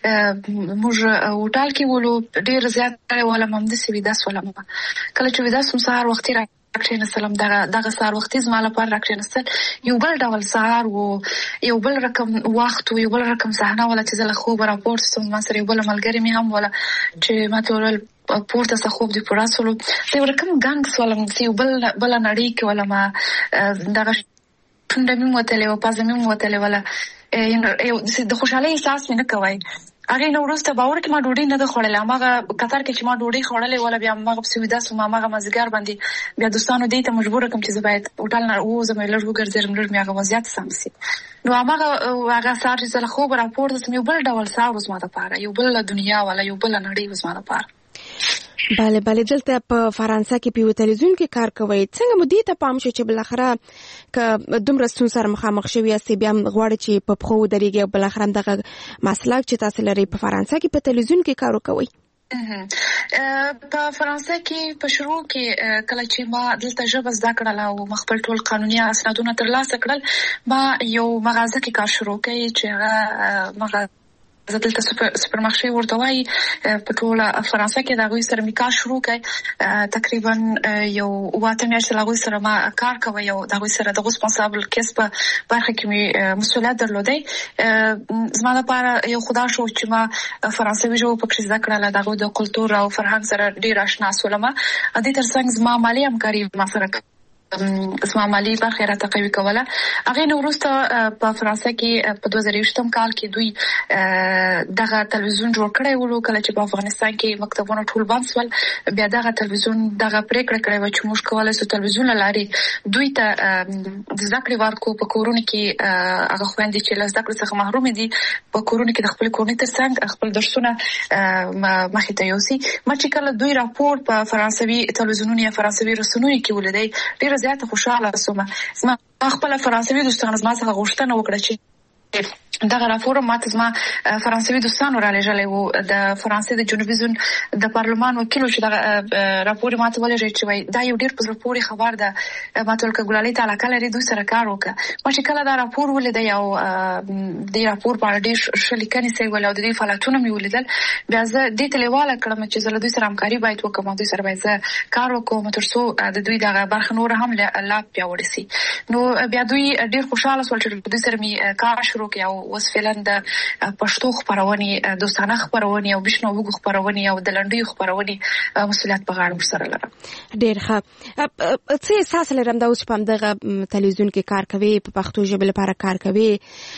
موږ هوټل کې ولو ډېر زیات ولم همداسې ویده شولم. کله چې ویده شوم سهار وختي را راکښېنستلم. دغه دغه سهار وختي زما لپاره راکښېنستل یو بل ډول سهار و یو بل رقم وخت و یو بل رقم صحنه وله چې زه له خوبه راپورته شوم. زما سره یو بله ملګرې مې هم وله چې ما ته وویل پورته څه خوب دې پوره شولو. د یو رقم ګنګ شولم چې یو بل بله نړۍ کې ولم دغه ټونډه مې وتلې وه پزه مې وتلې وله د خوشحالۍ احساس مې نه کوی. هغې نه وروسته باور کې ما ډوډۍ نه ده خوړلې. هماغه قطر کې چې ما ډوډۍ خوړلې وله بیا هماغه پسې ویده شوم. هماغه مازدیګر باندې بیا دوستانو دې ته مجبوره کړم چې زه باید هوټل نه ووځم لږ وګرځېږم لږ مې هغه وضعیت سم شي. نو هماغه هغه سهار چې زه له خوبه راپورته شوم یو بل ډول سهار و زما دپاره یو بله دنیا وله یو بله نړۍ و زما دپاره. بله بله دلته په فرانسه کې په یو تلویزیون کې کار کوئ څنګه مو دې ته پام شو چې بالاخره که دومره ستونزو سره مخامخ شوي یاستئ بیا هم غواړئ چې په پښو ودرېږئ او بالاخره همدغه مسلک چې تاسو لرئ په فرانسه کې په تلویزیون کې کار وکوئ؟ په فرانسه کې په شروع کې کله چې ما دلته ژبه زده کړله او ما خپل ټول قانوني اسنادونه ترلاسه کړل ما یو مغازه کې کار شروع کړی چې هغه مغازه زه دلته سوپرمارشې ورته وایي په ټوله فرانسه کې د هغوی سره مې کار شروع کړی. تقریبا یو اوه اته میاشتې له هغوی سره ما کار کوی او د هغوی سره د ریسپانسابل کیس په برخه کې مې مسؤلیت درلودی. زما لپاره یو خدا شو چې ما فرانسوي ژبه پکې زده کړله د هغوی د کلتور او فرهنګ سره ډېر اشنا شولم. د دې تر څنګ زما مالي همکاري ما سره زما مالي برخه راته قوي کوله. هغه نو وروسته په فرانسه کې په دوه زره یوولسم کال کې دوی دغه تلویزیون جوړ کړی و. کله چې په افغانستان کې مکتبونه ټول بند شول، بیا دغه تلویزیون دغه پریکړه کړې و چې موږ کولای شو تلویزیون لاري دوی ته د ذکر ورکو په کورونه کې هغه خويندې چې له ذکر څخه محروم دي په کورونه کې د خپل کورنۍ ترڅنګ خپل درسونه مخې ته یوسي. ما چې کله دوی راپور په فرانسوي تلویزیونونو یا فرانسوي رسنیو کې ولیدای، ډېر زیات خوشاله شوم. زما خپل فرانسوي دوستان زما څخه غوښتنه وکړه چې دغه راپور ماته زما فرانسوي دوستانو را لېږلی وو. د فرانسې د جنوبي زون د پارلمان وکیل چې دغه راپور ماته ولېږی چې وایي دا یو ډېر په زړه پورې خبر ده، ماته ویل که ګلالۍ ته علاقه لري دوی سره کار وکړه. ما چې کله دا راپور ولیدی او دې راپور په اړه ډېر ښه لیکنې سوي ول او د دې فعالیتونه مې ولیدل، بیا زه دې ته لیواله کړم چې زه له دوی سره همکاري باید وکړم او دوی سره باید زه کار وکړم تر څو د دوی دغه برخه نوره هم لا پیاوړې سي. نو بیا دوی ډېر خوشحاله شول چې دوی سره مې کار شروع کړ او اوس فعلا د پښتو خبرونې، دوستانه خبرونې او بشنو وګ خبرونې او د لنډیو خبرونې مسؤلیت په غاړه ورسره لرم. ډېر ښه. څه احساس لرم دا اوس په همدغه تلویزیون کې کار کوي، په پښتو ژبې لپاره کار کوي،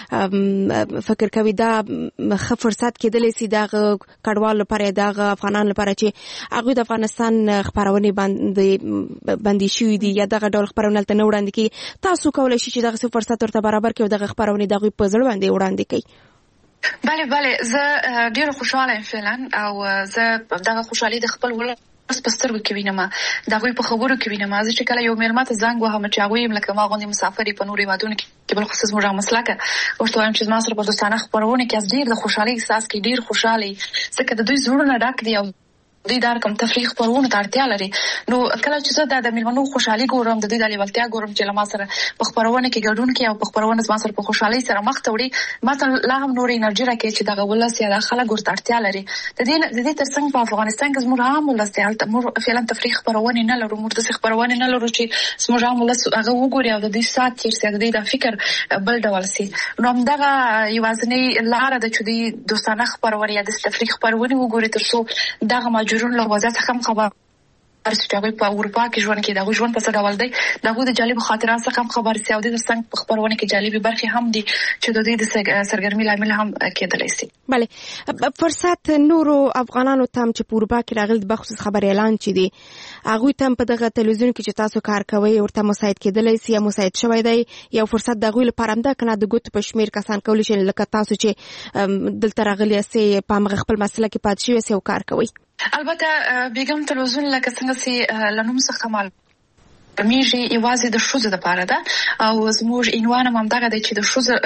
فکر کوي دا ښه فرصت کېدلی سي دغه کډوالو لپاره، دغه افغانانو لپاره چې هغوی د افغانستان خبرونې باندې بندي شوي دي یا دغه ډول خبرونه هلته نه وړاندې کېږي، تاسو کولی شئ چې دغسې فرصت ورته برابر کړئ او دغه خبرونې د هغوی په زړه باندې وړاندې کړئ؟ بله بله، زه ډېره خوشحاله یم فعلا او زه دغه خوشحالي د خپل ولس په سترګو کې وینم، د هغوی په خبرو کې وینم. زه چې کله یو مېلمه ته زنګ وهم چې هغوی یم لکه ما غوندې مسافر په نورو هېوادونو کې بالخصوص زموږ هغه مسلکه ورته وایم چې زما سره په دوستانه خپرونه کې ډېر د خوشحالۍ احساس کوي، ډېر خوشحاله یي ځکه د دوی زړونه ډک دي او دوی دا رقم تفریح خبرونه ته اړتیا لري. نو کله چې زه د مېلمنو خوشحالي ګورم، د دوی د لیوالتیا ګورم چې له ما سره په خبرونه کې ګډون کوي او په خبرونه زما سره په خوشحالۍ سره مخ ته وړي، ما ته لا هم نورې انرژي راکوي چې دغه ولس یا د خلک ورته اړتیا لري. د دې د دې ترڅنګ په افغانستان کې زموږ عام ولس دی، هلته موږ فعلا تفریح خبرونې نه لرو، موږ داسې خبرونې نه لرو چې زموږ عام ولس هغه وګوري او د دوی ساعت تېر سي، د دوی د فکر بل ډول سي. نو همدغه یوازینۍ لاره ده چې دوی دوستانه خبرونې یا د تفریح خبرونې وګوري تر څو دغه مهاجرینو له وضعیت څخه خبر چې هغوی په اروپا کې ژوند کوي، د هغوی ژوند په څه ډول دی، د هغوی د جالبو خاطراتو څخه هم خبر سي او د ترڅنګ په خپرونه کې جالبې برخې هم دي چې د دوی د سرګرمۍ لامل هم کېدلی سي. بله، فرصت نورو افغانانو ته هم چې په اروپا کې راغلي بخصوص خبر اعلان چې دي هغوی ته هم په دغه تلویزیون کې چې تاسو کار کوئ ورته مساعد کېدلی سي یا مساعد شوی دی، یو فرصت د هغوی لپاره هم ده که نه د ګوتو په شمېر کسان کولی شي لکه تاسو چې دلته راغلي یاستئ په همغه خپل مسله کې پاتې شوي یاستئ او کار کوئ؟ البته بیګم تلویزیون لکه څنګه چې له نوم څخه معلومیږي یوازې د ښځو دپاره ده او زموږ عنوان هم همدغه دی چې د ښځو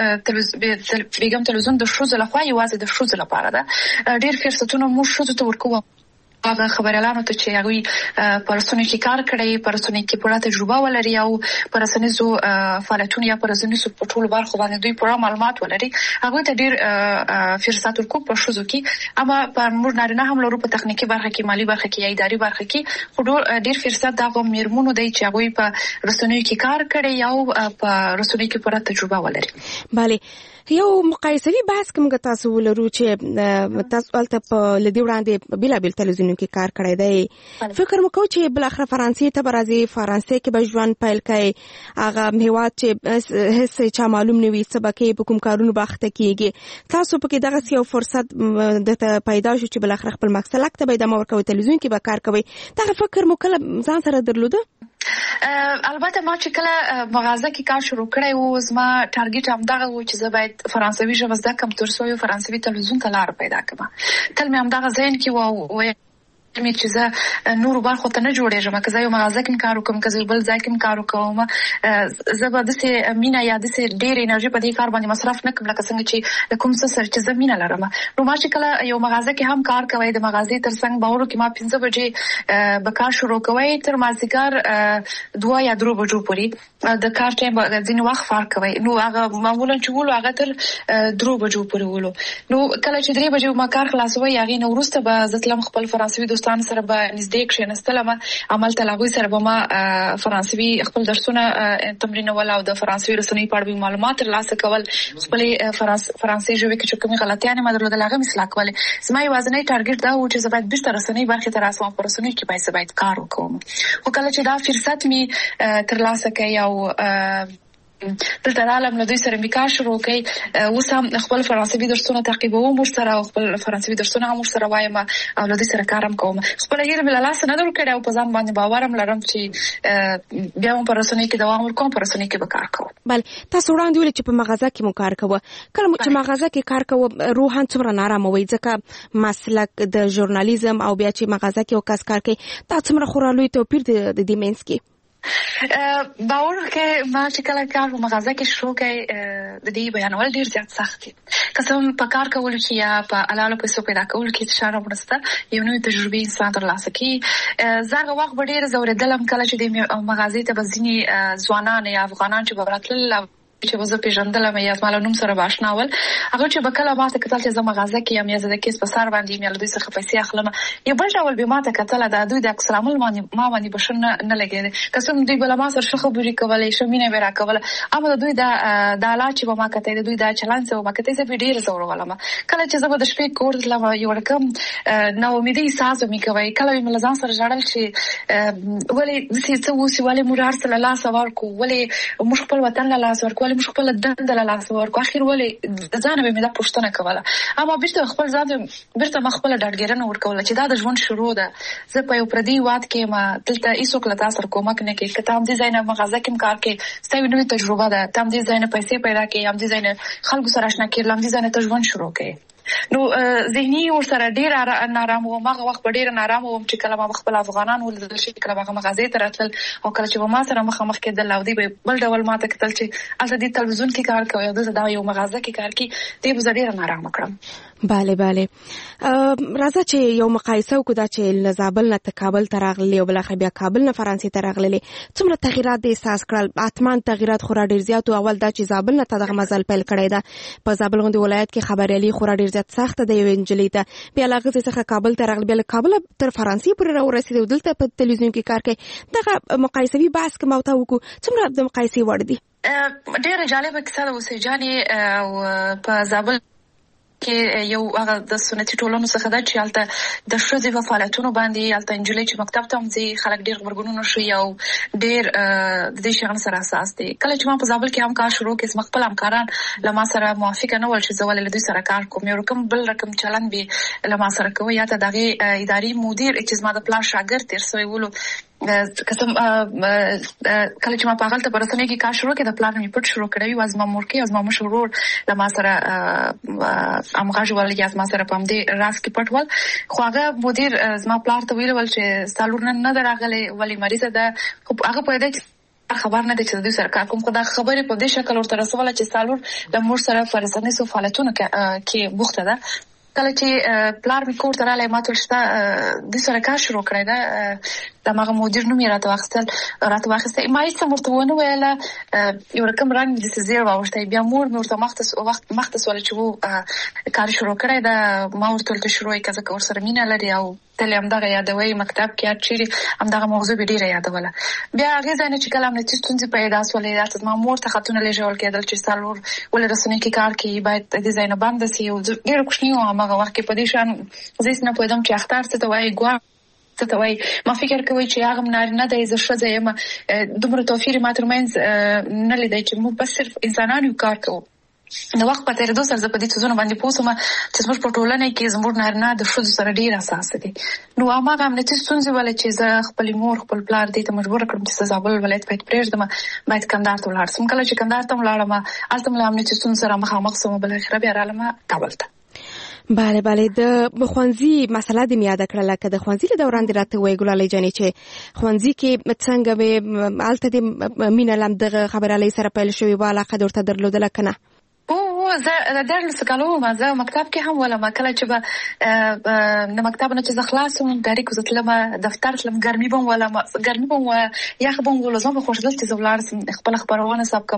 بیګم تلویزیون د ښځو لخوا یوازې د ښځو لپاره ده. ډېر فرصتونه موږ ښځو ته ورکوو، هغه خبریالانو ته چې هغوی په رسنیو کې کار کړی، په رسنیو کې پوره تجربه ولري او په رسنیزو فعالیتونو یا په رسنیزو په ټولو برخو باندې دوی پوره معلومات ولري، هغوی ته ډېر فرصت ورکوو په ښځو کې. اما په موږ نارینه هم لرو په تخنیکي برخه کې، مالي برخه کې یا اداري برخه کې، خو ډېر فرصت د هغو مېرمنو دی چې هغوی په رسنیو کې کار کړی او په رسنیو کې پوره تجربه ولري. بله، یو مقایسوي بحث که موږ تاسو ولرو چې تاسو هلته په له دې وړاندې بېلابېل تلویزیونونو کې کار کړی دی، فکر مو کوو چې بالاخره فرانسې ته به راځئ، فرانسې کې به ژوند پیل کوئ، هغه هېواد چې هېڅ چا معلوم نه وي څه به کوي، په کوم کارونو به اخته کېږي، تاسو پکې دغسې یو فرصت درته پیدا شو چې بالاخره خپل مسلک ته به ادامه ورکوئ، تلویزیون کې به کار کوئ، دغه فکر مو کله ځان سره درلوده؟ البته ما چې کله مغازه کې کار شروع کړی و، زما ټارګټ همدغه و چې زه باید فرانسوي ژبه زده کړم تر څو یو فرانسوي تلویزیون ته لاره پیدا کړم. تل مې همدغه ذهن کې و مې چې زه نورو برخو ته نه جوړېږم، که زه یو مغازه کې کار وکړم، که زه بل ځای کې کار وکړم، زه به داسې مینه یا داسې ډېرې انرژي په دې کار باندې مصرف نه کړم لکه څنګه چې د کوم څه سره چې زه مینه لرم. نو ما چې کله یو مغازه کې هم کار کوی، د مغازې تر څنګ باورو کې ما پنځه بجې به کار شروع کوی تر مازدیګر دوه یا درو بجو پورې د کار ټایم ځینې وخت فرق کوي. نو هغه معمولا چې ولو هغه تر درو بجو پورې ولو. نو کله چې درې بجې ما کار خلاصوي، هغې نه وروسته به زه تلم خپل فرانسوي دوستانو سره به نږدې کښېنستلم عملته له هغوی سره به ما فرانسوي خپل درسونه تمرینول او د فرانسوي رسنیو په اړه معلومات ترلاسه کول خپلې فرانسې ژبې کې چې کومې غلطیانې ما درلودل هغه مې اصلاح کولې. زما یوازینی ټارګټ دا و چې زه باید بیرته رسنۍ برخې ته راسم او په رسنیو کې باید باید کار وکړم. خو کله چې دا فرصت مې ترلاسه کړی او دلته رالم له دوی سره مې کار شروع کړی، اوس هم خپل فرانسوي درسونه تعقیبوم ورسره او خپل فرانسوي درسونه هم ورسره وایم او له دوی سره کار هم کوم. خپله هیله مې له لاسه نه ده ورکړې او په ځان باندې باور هم لرم چې بیا هم په رسنیو کې دوام ورکوم، په رسنیو کې به کار کوم. بله، تاسو وړاندې ویلې چې په مغازه کې مو کار کوه. کله چې مغازه کې کار کوه روحاً څومره نارامه وئ؟ ځکه مسلک د ژورنالیزم او بیا چې مغازه کې یو کس کار کوي دا څومره خورا لوی توپیر دی د دې منځ کې؟ باور کې ما چې کله کار په مغازه کې شروع کړی د دې بیانول ډیر زیات سخت دي. قسم په کار کولو کې یا په حلاله پیسو پیدا کولو کې فشار ورسته یو نوې تجربه انسان ترلاسه کوي. زه هغه وخت به ډیر زورېدلم کله چې د مغازې ته به ځینې ځوانان یا افغانان چې به راتلل چې وزه پیژندلم یا زما له نوم سره به اشنا ول، هغه چې به کله ماته کتل چې زه مغازه کې یم یا زه د کیس په سر باندې یم یا له دوی څخه پیسې اخلم یا بل ډول به ماته کتل د دوی د عکس العمل ما باندې بشن نه لګېدی. که څوم دوی بل ما سره ښه خبرې کولې ښه مینه به راکوله، اما د دوی د د حالات چې به ما کتل دوی د چلند څه به ما کتل زه به ډېر زورولم. کله چې زه به د شپې کور تلم یو رقم ناامیدي احساس مې کوي، کله مې له ځان سره ژړل چې ولې داسې څه وسي، ولې موږ هر څه له لاسه ورکړو، ولې موږ خپل وطن له لاسه ورکړو، ولې موږ خپل دنده له لاسه ورکړو. اخر ولې د ځانه به مې دا پوښتنه کوله، اما بیرته خپل ځان بیرته ما خپله ډاډګیرنه ورکوله چې دا د ژوند شروع ده. زه په یو پردي هېواد کې یم، دلته هېڅوک له تا سره کومک نه کوي. که ته همدې ځای نه مغازه کې هم کار کوې ستا یوه نوې تجربه ده، ته همدې ځای نه پیسې پیدا کوې، همدې ځای نه خلکو سره اشنا کېږې، همدې ځای نه ته ژوند شروع کوې. نو ذهني ورسره ډیر نارام وم. هغه وخت په ډیر نارام وم چې کله ما خپل افغانان ولیدل شي، کله هغه مغازې ته راتلل او کله چې ما سره مخامخ کېدل او دوی به بل ډول ماته کتل چې هلته دې تلویزیون کې کار کوي او دلته دا یو مغازه کې کار کوي، دې به زه ډېره نارامه کړم. بله بله، راځه چې یو مقایسه وکړو، دا چې له زابل نه ته کابل ته راغلې او بالاخره بیا کابل نه فرانسې ته راغلې، څومره تغیرات دې احساس کړل؟ حتما تغیرات خورا ډېر زیات و. اول دا چې زابل نه ته دغه مزل پیل کړی ده، په زابل غوندې ولایت کې خبریالي خورا ډېر زیات سخته ده یوې نجلۍ ته، بیا له هغې څخه کابل ته راغلې، بیا له کابله تر فرانسې پورې راورسېدې او دلته په تلویزیون کې کار کوي. دغه مقایسوي بحث که ما ورته وکړو څومره د مقایسې وړ دي؟ ډېره جالبه کیسه ده اوسې جانې. او په زابل کې یو هغه د سنتي ټولنو څخه ده چې هلته د ښځې په فعالیتونو باندې هلته نجلۍ چې مکتب ته هم ځي خلک ډېر غبرګونونه ښیي او ډېر د دې شیانو سره حساس دي. کله چې ما په زابل کې هم کار شروع کړ زما خپل همکاران له ما سره موافقه نه ول چې زه ولې له دوی سره کار کوم، یو رقم بل رقم چلند به له ما سره کوي. یا ته د هغې اداري مدیر چې زما د پلار شاګرد تېر سوی ولو، قسم کله چې ما په هغلته په رسنیو کې کار شروع کړ د پلار مې پټ شروع کړی و. زما مورکۍ او زما مشر ورور له ما سره همغږي ول یا زما سره په همدې راز کې پټ ول. خو هغه مدیر زما پلار ته ویلي ول چې ستا لور نن نه ده راغلی، ولې مریضه ده. خو هغه پوهېدی چې خبر نه دی چې د دوی سره کار کوم، خو دا خبرې په دې شکل ورته رسوله چې ستا لور له موږ سره په رسنیزو فعالیتونو کې بوخته ده. کله چې پلار مې کور ته راغلی ما ته ویل چې تا دوی سره کار شروع کړی ده، د هماغه مدیر نوم یې راته واخیستل راته واخیستی. ما هېڅ هم ورته ونه ویله، یو رقم رنګ مې داسې زیړ واوښتی. بیا مور مې ورته مخته سوله چې و کار شروع کړی ده. ما ورته ویل ته شروع یې که ځکه ورسره مینه لري او تل یې همدغه یادوئ، مکتب کې هر چیرې همدغه موضوع به ډېره یادوله. بیا هغې ځای نه چې کله امنیتي ستونزې پیدا سولې هلته زما مور ته خطونه لېږل کېدل چې ستا لور ولې رسنیو کې کار کوي، باید د دې ځای نه بنده سي. ډېره کوچنۍ وم هماغه وخت کې، په دې شیان زه هېڅ نه پوهېدم چې اختر څه ته وایي، ګواښ څه ته وایي. ما فکر کوي چې هغه م نارینه دی، زه ښځه یم، دومره توپیر یې ما تر منځ نه لیدی چې موږ بس صرف انسانان یو کار کوو. د وخت په تېرېدو سره زه په دې څیزونو باندې پوه شوم چې زموږ په ټولنه کې زموږ نارینه د ښځو سره ډېر حساسه دي. نو هماغه امنیتي ستونزې ولې چې زه خپلې مور خپل پلار دې ته مجبوره کړم چې زه زابل ولایت باید پرېږدم، باید کندهار ته ولاړ شم. کله چې کندهار ته ولاړم هلته م له امنیتي ستونزو سره مخامخ شوم، بالاخره بیا رالم کابل ته. بله بله، د ښوونځي مسله دې مې یاده کړله، که د ښوونځي له دوران دې راته ووایې ګلالۍ جانې چې ښوونځي کې څنګه وې، هلته دې مینه له همدغه خبریالۍ سره پیل شوې وه، علاقه دې ورته درلودله که نه؟ او زه د دیارلسو کالو وم، زه مکتب کې هم ولم. کله چې به د مکتب نه چې زه خلاص وم ډایرکټ زه تلم دفتر تلم، ګرمي به م ولم، ګرمي به م یخ به م ولم. زما به خوښېدل چې زه ولاړ شم خپله خپرونه ثبت کړم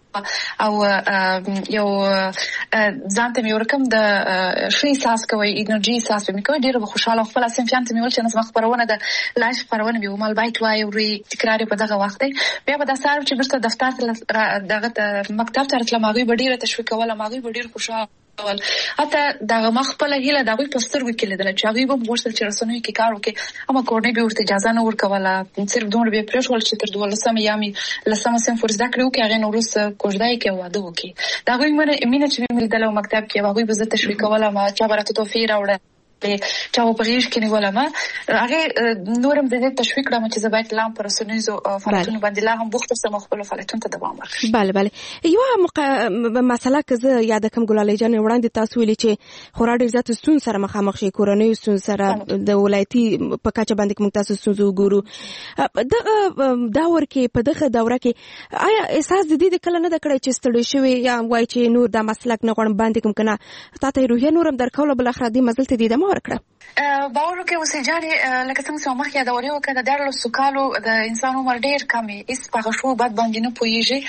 او یو ځان ته مې ورکم د شي احساس کوي انرژي احساس مې کوي ډېر خوشاله خپل اسیم ته مې ول چې نظم خبرونه د لایف خبرونه به مال بایټ وای او تکرار په دغه وخت بیا به د سار چې برسته دفتر دغه مکتب ته راتلم هغه ډېر تشویق ولا هغه ډېر خوشاله ول حتی دغه مخبل هیله دغه پستر وکیل دل چې هغه به ورسره چې رسنوي کې کار وکي اما کورنۍ به ورته اجازه نه ورکوله صرف دومره به پرېښول چې تر دولسمه یامي لسمه سم فرض کړو کې هغه نورس کوژدای کې واده وکي دغه مینه چې مې دلو مکتب کې هغه به زه تشویق کوله ما چې برته توفیق راوړل چې او پریش کې نیولم هغه نورم د دې تشویق کړم چې زه باید لام پر رسنیزو فعالیتونو باندې لا هم بوخت سم خپل فعالیتونو ته دوام ورکړم. بله بله یو مق... مسله که زه یاد کوم ګلالۍ جان وړاندې تاسو ویلي چې خورا ډېر زیات ستونزې سره مخامخ شي کورنۍ ستونزې سره د ولایتي په کچه باندې موږ تاسو ستونزې وګورو دغه داور کې په دغه دوره کې آیا احساس د دې کله نه د کړی چې ستړي شوي یا وایي چې نور دا مسلک نه غواړم باندې کوم کنه تاسو روحیه نورم درکول بل اخر دې مزل ته دې د ورکړه باور وکړئ اوسې جاري لکه څنګه چې مخکې دا وریو کړه د ډېر سکالو د انسان عمر ډېر کمي اس په شو بعد باندې نه پويږي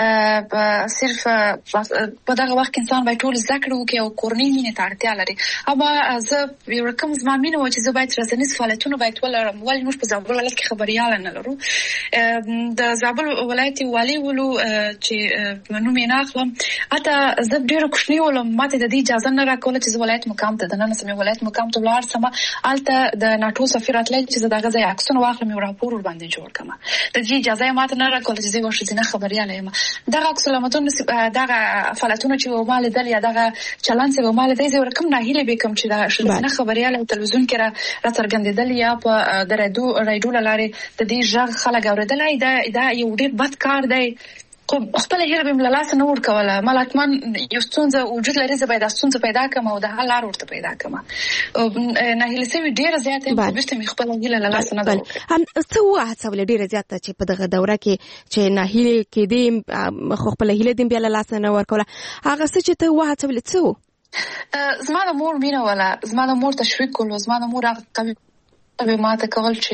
صرف په دغه وخت انسان باید ټول ذکر وکړي او کورنۍ مینه ته اړتیا لري اما زه یو رقم زمامینه و چې زه باید رسنیز فعالیتونه باید ولرم ولې موږ په زابل ولایت کې خبريال نه لرو د زابل ولایت والی ولو چې نو مې نه اخلم اته زه ډېر خوشنی ولم ماته د دې اجازه نه راکوله چې ولایت مقام ته د نن سمې ولایت مقام ته ولار سم الته د ناتو سفیر اتل چې دغه ځای عکسونه واخلم او راپور ور باندې جوړ کړم د دې اجازه ماته نه راکوله چې زه ورشي نه خبريال یم دغه عکسونه متون دغه فعالیتونه چې ومال دل یا دغه چلان چې ومال دی زه ورکم نه هیله به کوم چې دا نه خبريال تلویزیون کې را څرګندېدل یا په درېدو رایډو لاره د دې ژغ خلک اوریدلای دا دا یو ډېر بد کار دی خپل هیر به ملالاس نه ور کوله ملاتمن یو ستونزه وجود لري زه باید ستونزه پیدا کوم او د حل لار ورته پیدا کوم نه هیله سوي ډیره زیاته په بیرته می خپل هیله لالاس نه ده هم څه وخت څول ډیره زیاته چې په دغه دوره کې چې نه هیله کې دې خپل هیله دې بیا لالاس نه ور کوله هغه څه چې ته وخت څول څه زما د مور مینه ولا زما د مور تشویق کول زما د مور هغه به ما ته کول چې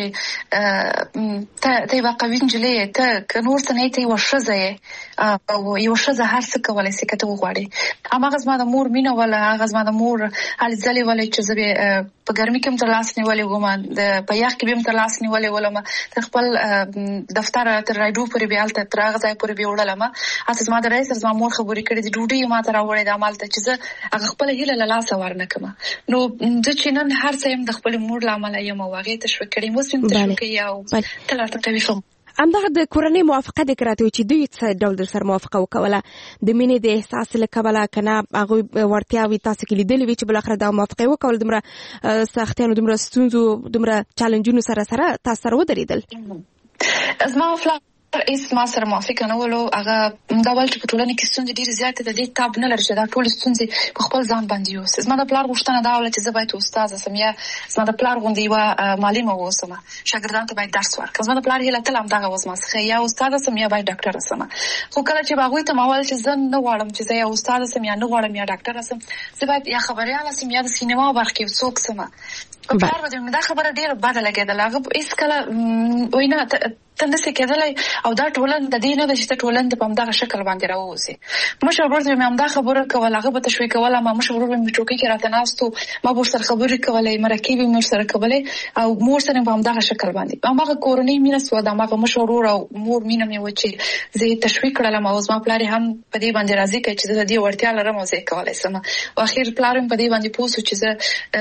ته ته واقعي انجلې ته کنور ته نه ته وشزه او یو شزه هر څه کولای شي کته وغواړي اما غزما د مور مینه ولا غزما د مور هل ځلې ولې چې زه په ګرمي کې تر لاس نیولې وم د په یخ کې به تر لاس نیولې ولم تر خپل دفتر تر راډیو پورې به الته تر هغه ځای پورې به وړلم اته زما د رئیس زما مور خبرې کړې د ډوډۍ ما ته راوړې د عمل ته چې زه هغه خپل هیله لاس ورنه کما نو د چینن هر څه هم د خپل مور لامل یم واغې تشویق کړي مو سم تشویق یو تلته کوي فهم همدغه د کورنۍ موافقه د کراته چې دوی څه ډول در سره موافقه وکوله د مینې د احساس لکوله کنه هغه ورتیاوي تاسو کې لیدلې وی چې بل اخر دا موافقه وکول دمره سختیانو دمره ستونزو دمره چیلنجونو سره سره تاسو سره ودرېدل ازما فلا اس ما سره موافقه نه ولو هغه دا ول چې په ټولنه کې ستونزې ډېر زیاتې د دې تاب نه لري چې دا ټول ستونزې په خپل ځان باندې یو زما د پلار غوښتنه دا ول چې زه باید استاد سم یا زما د پلار غوندې یو معلم اوسم شاګردانو ته باید درس ورکړم زما د پلار هیله تل هم دغه وسمه څخه یا استاد سم یا باید ډاکټر سم خو کله چې باغوي ته ماول چې زه نه غواړم چې زه یا استاد سم یا نه غواړم یا ډاکټر سم زه باید یا خبريال سم یا د سینما برخه کې څوک سم په کار باندې دا خبره ډیره بده لګیدله هغه هیڅ کله وینا تندسه کېدلای او دا ټولن د دې نه د شته ټولن په همدغه شکل باندې راوځي مشه ورته مې همدا خبره کوله هغه به تشویق کوله ما مشه ورته مې ټوکی کې راته ناستو ما ور سره خبرې کولې مرکب مې سره کولې او مور سره په همدغه شکل باندې هغه کورنۍ مینه سو دا هغه مشه ورور او مور مینه مې و چې زه تشویق کړل ما اوس ما پلار هم په دې باندې راضي کړ چې د دې ورتیا لرم او زه کولای سم او اخر پلار په دې باندې پوسو چې زه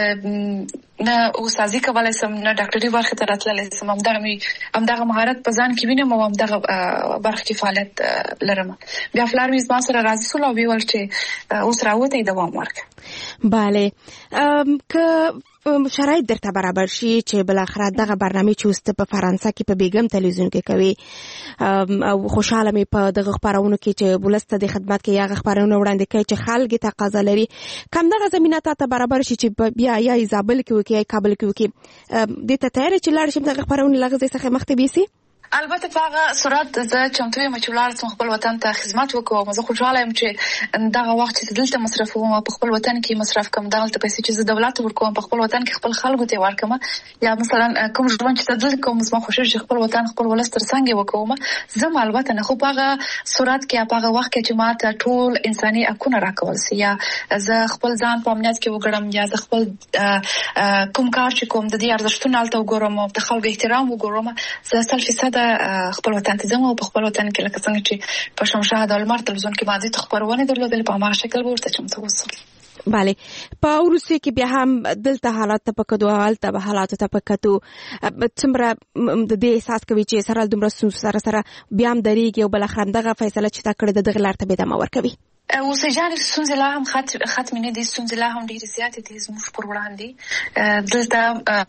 نه اوسازي کولای سم نه ډاکټري برخه ته راتللی سم همدغه مې همدغه مهارت په ځان کې وینم او همدغه برخه کې فعالیت لرم بیا فلار مې زما سره راضي سول او ویل چې اوس راوته دوام ورک bale که شرایط درته برابر شي چې بل اخر دغه برنامه چې اوس په فرانسه کې په بیګم تلویزیون کې کوي او خوشاله مې په دغه خبرونو کې چې بولسته د خدمت کې یا خبرونه وړاندې کوي چې خلک تقاضا لري کم دغه زمينه ته برابر شي چې بیا یا زابل کې وکي یا کابل کې وکي د ته تیار چې لاړ شم دغه خبرونه لغزه څخه مخته بيسي البته په هغه صورت زه چمتو یم چې ولاړ سم خپل وطن ته خدمت وکړم. زه خوشاله یم چې دغه وخت چې دلته مصرفوم په خپل وطن کې مصرف کوم، دغه پیسې چې زه دولت ورکوم په خپل وطن کې خپل خلکو ته ورکوم، یا مثلا کوم ژوند چې دلته کوم زما خوشاله چې خپل وطن خپل ولس تر څنګ وکوم. زه البته نه خو په هغه صورت کې په هغه وخت کې چې ماته ټول انساني حقونه راکول سي، یا زه خپل ځان په امنیت کې وګړم، یا زه خپل کوم کار چې کوم د دې ارزښتونو الته وګورم او د خلکو احترام وګورم، زه سل فیصد خپل وطن ته ځم او په خپل وطن کې لکه څنګه چې په شمشاد او لمر تلویزیون کې باندې خبرونه درلودل په هغه شکل ورته چمتو اوسم. بله، په روسیه کې بیا هم دلته حالات ته پکدو حالت به حالات ته پکتو څومره د دې احساس کوي چې سره دومره سره سره بیا هم درېږي او بل اخر دغه فیصله چې تا کړې د دغه لار ته به دمه ورکوي. اوسېجانې ستونزې لا هم ختمې نه دي، ستونزې لا هم ډېرې زیاتې دي زموږ پر وړاندې. دلته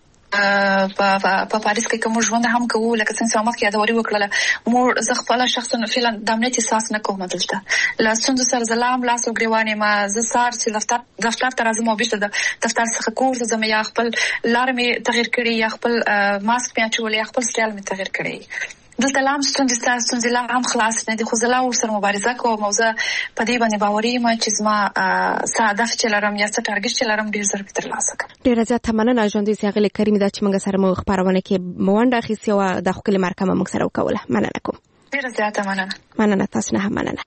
په پاریس کې کوم ژوند هم کوو لکه څنګه چې مخکې یادوري وکړله، مور زه خپل شخصا فعلا د امنیت احساس نه کوم دلته لا ستونزو سره زلام لاس او ګریوانې ما زه سار چې دفتر دفتر ته راځم او بیرته د دفتر څخه کور ته ځم، یا خپل لار مې تغیر کړی، یا خپل ماسک مې اچولی، یا خپل سټایل مې تغیر کړی. دلته لا هم ستونزې سره ستونزې لا هم خلاص نه دي، خو زه لا ورسره مبارزه کوم او زه په دې باندې باوري یم چې زما څه هدف چې لرم یا څه ټارګټ چې لرم ډېر ژر به ترلاسه کړم. ډېره زیاته مننه ژوندۍ ښاغلې کریمې دا چې موږ سره مو خپرونه کې ونډه اخیستې وه، د ښکلې مرکه موږ سره وکوله. مننه کوم. ډېره زیاته مننه. مننه تاسو نه هم مننه.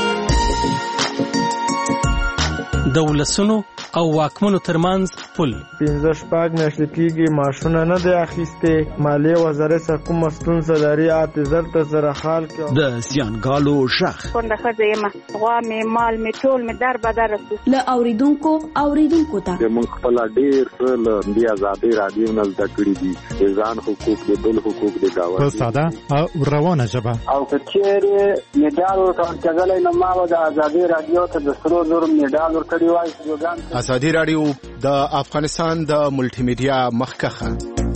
د ولسونو او واکمنو ترمنځ پل پنځه شپږ میاشتې کېږي معاشونه نه دی اخیستې، مالیې وزارت څخه کومه ستونزه لري اته زر ته زره خال کې د زیانګالو ژغ کونډه ښځه یم، غوا مې مال مې ټول مې در بدر رسو له اوریدونکو اوریدونکو ته موږ خپل ډېر څه له دې ازادۍ راډیو نه زده کړي دي، د ځان حقوق د بل حقوق د ګاونډي په ساده او روانه ژبه. او که چېرې میډال ورکول کېدلی نو ما به د ازادۍ راډیو ته د سرو زرو میډال ورکړی وای. ازادي راډیو د افغانستان د ملټي میډیا مخکخه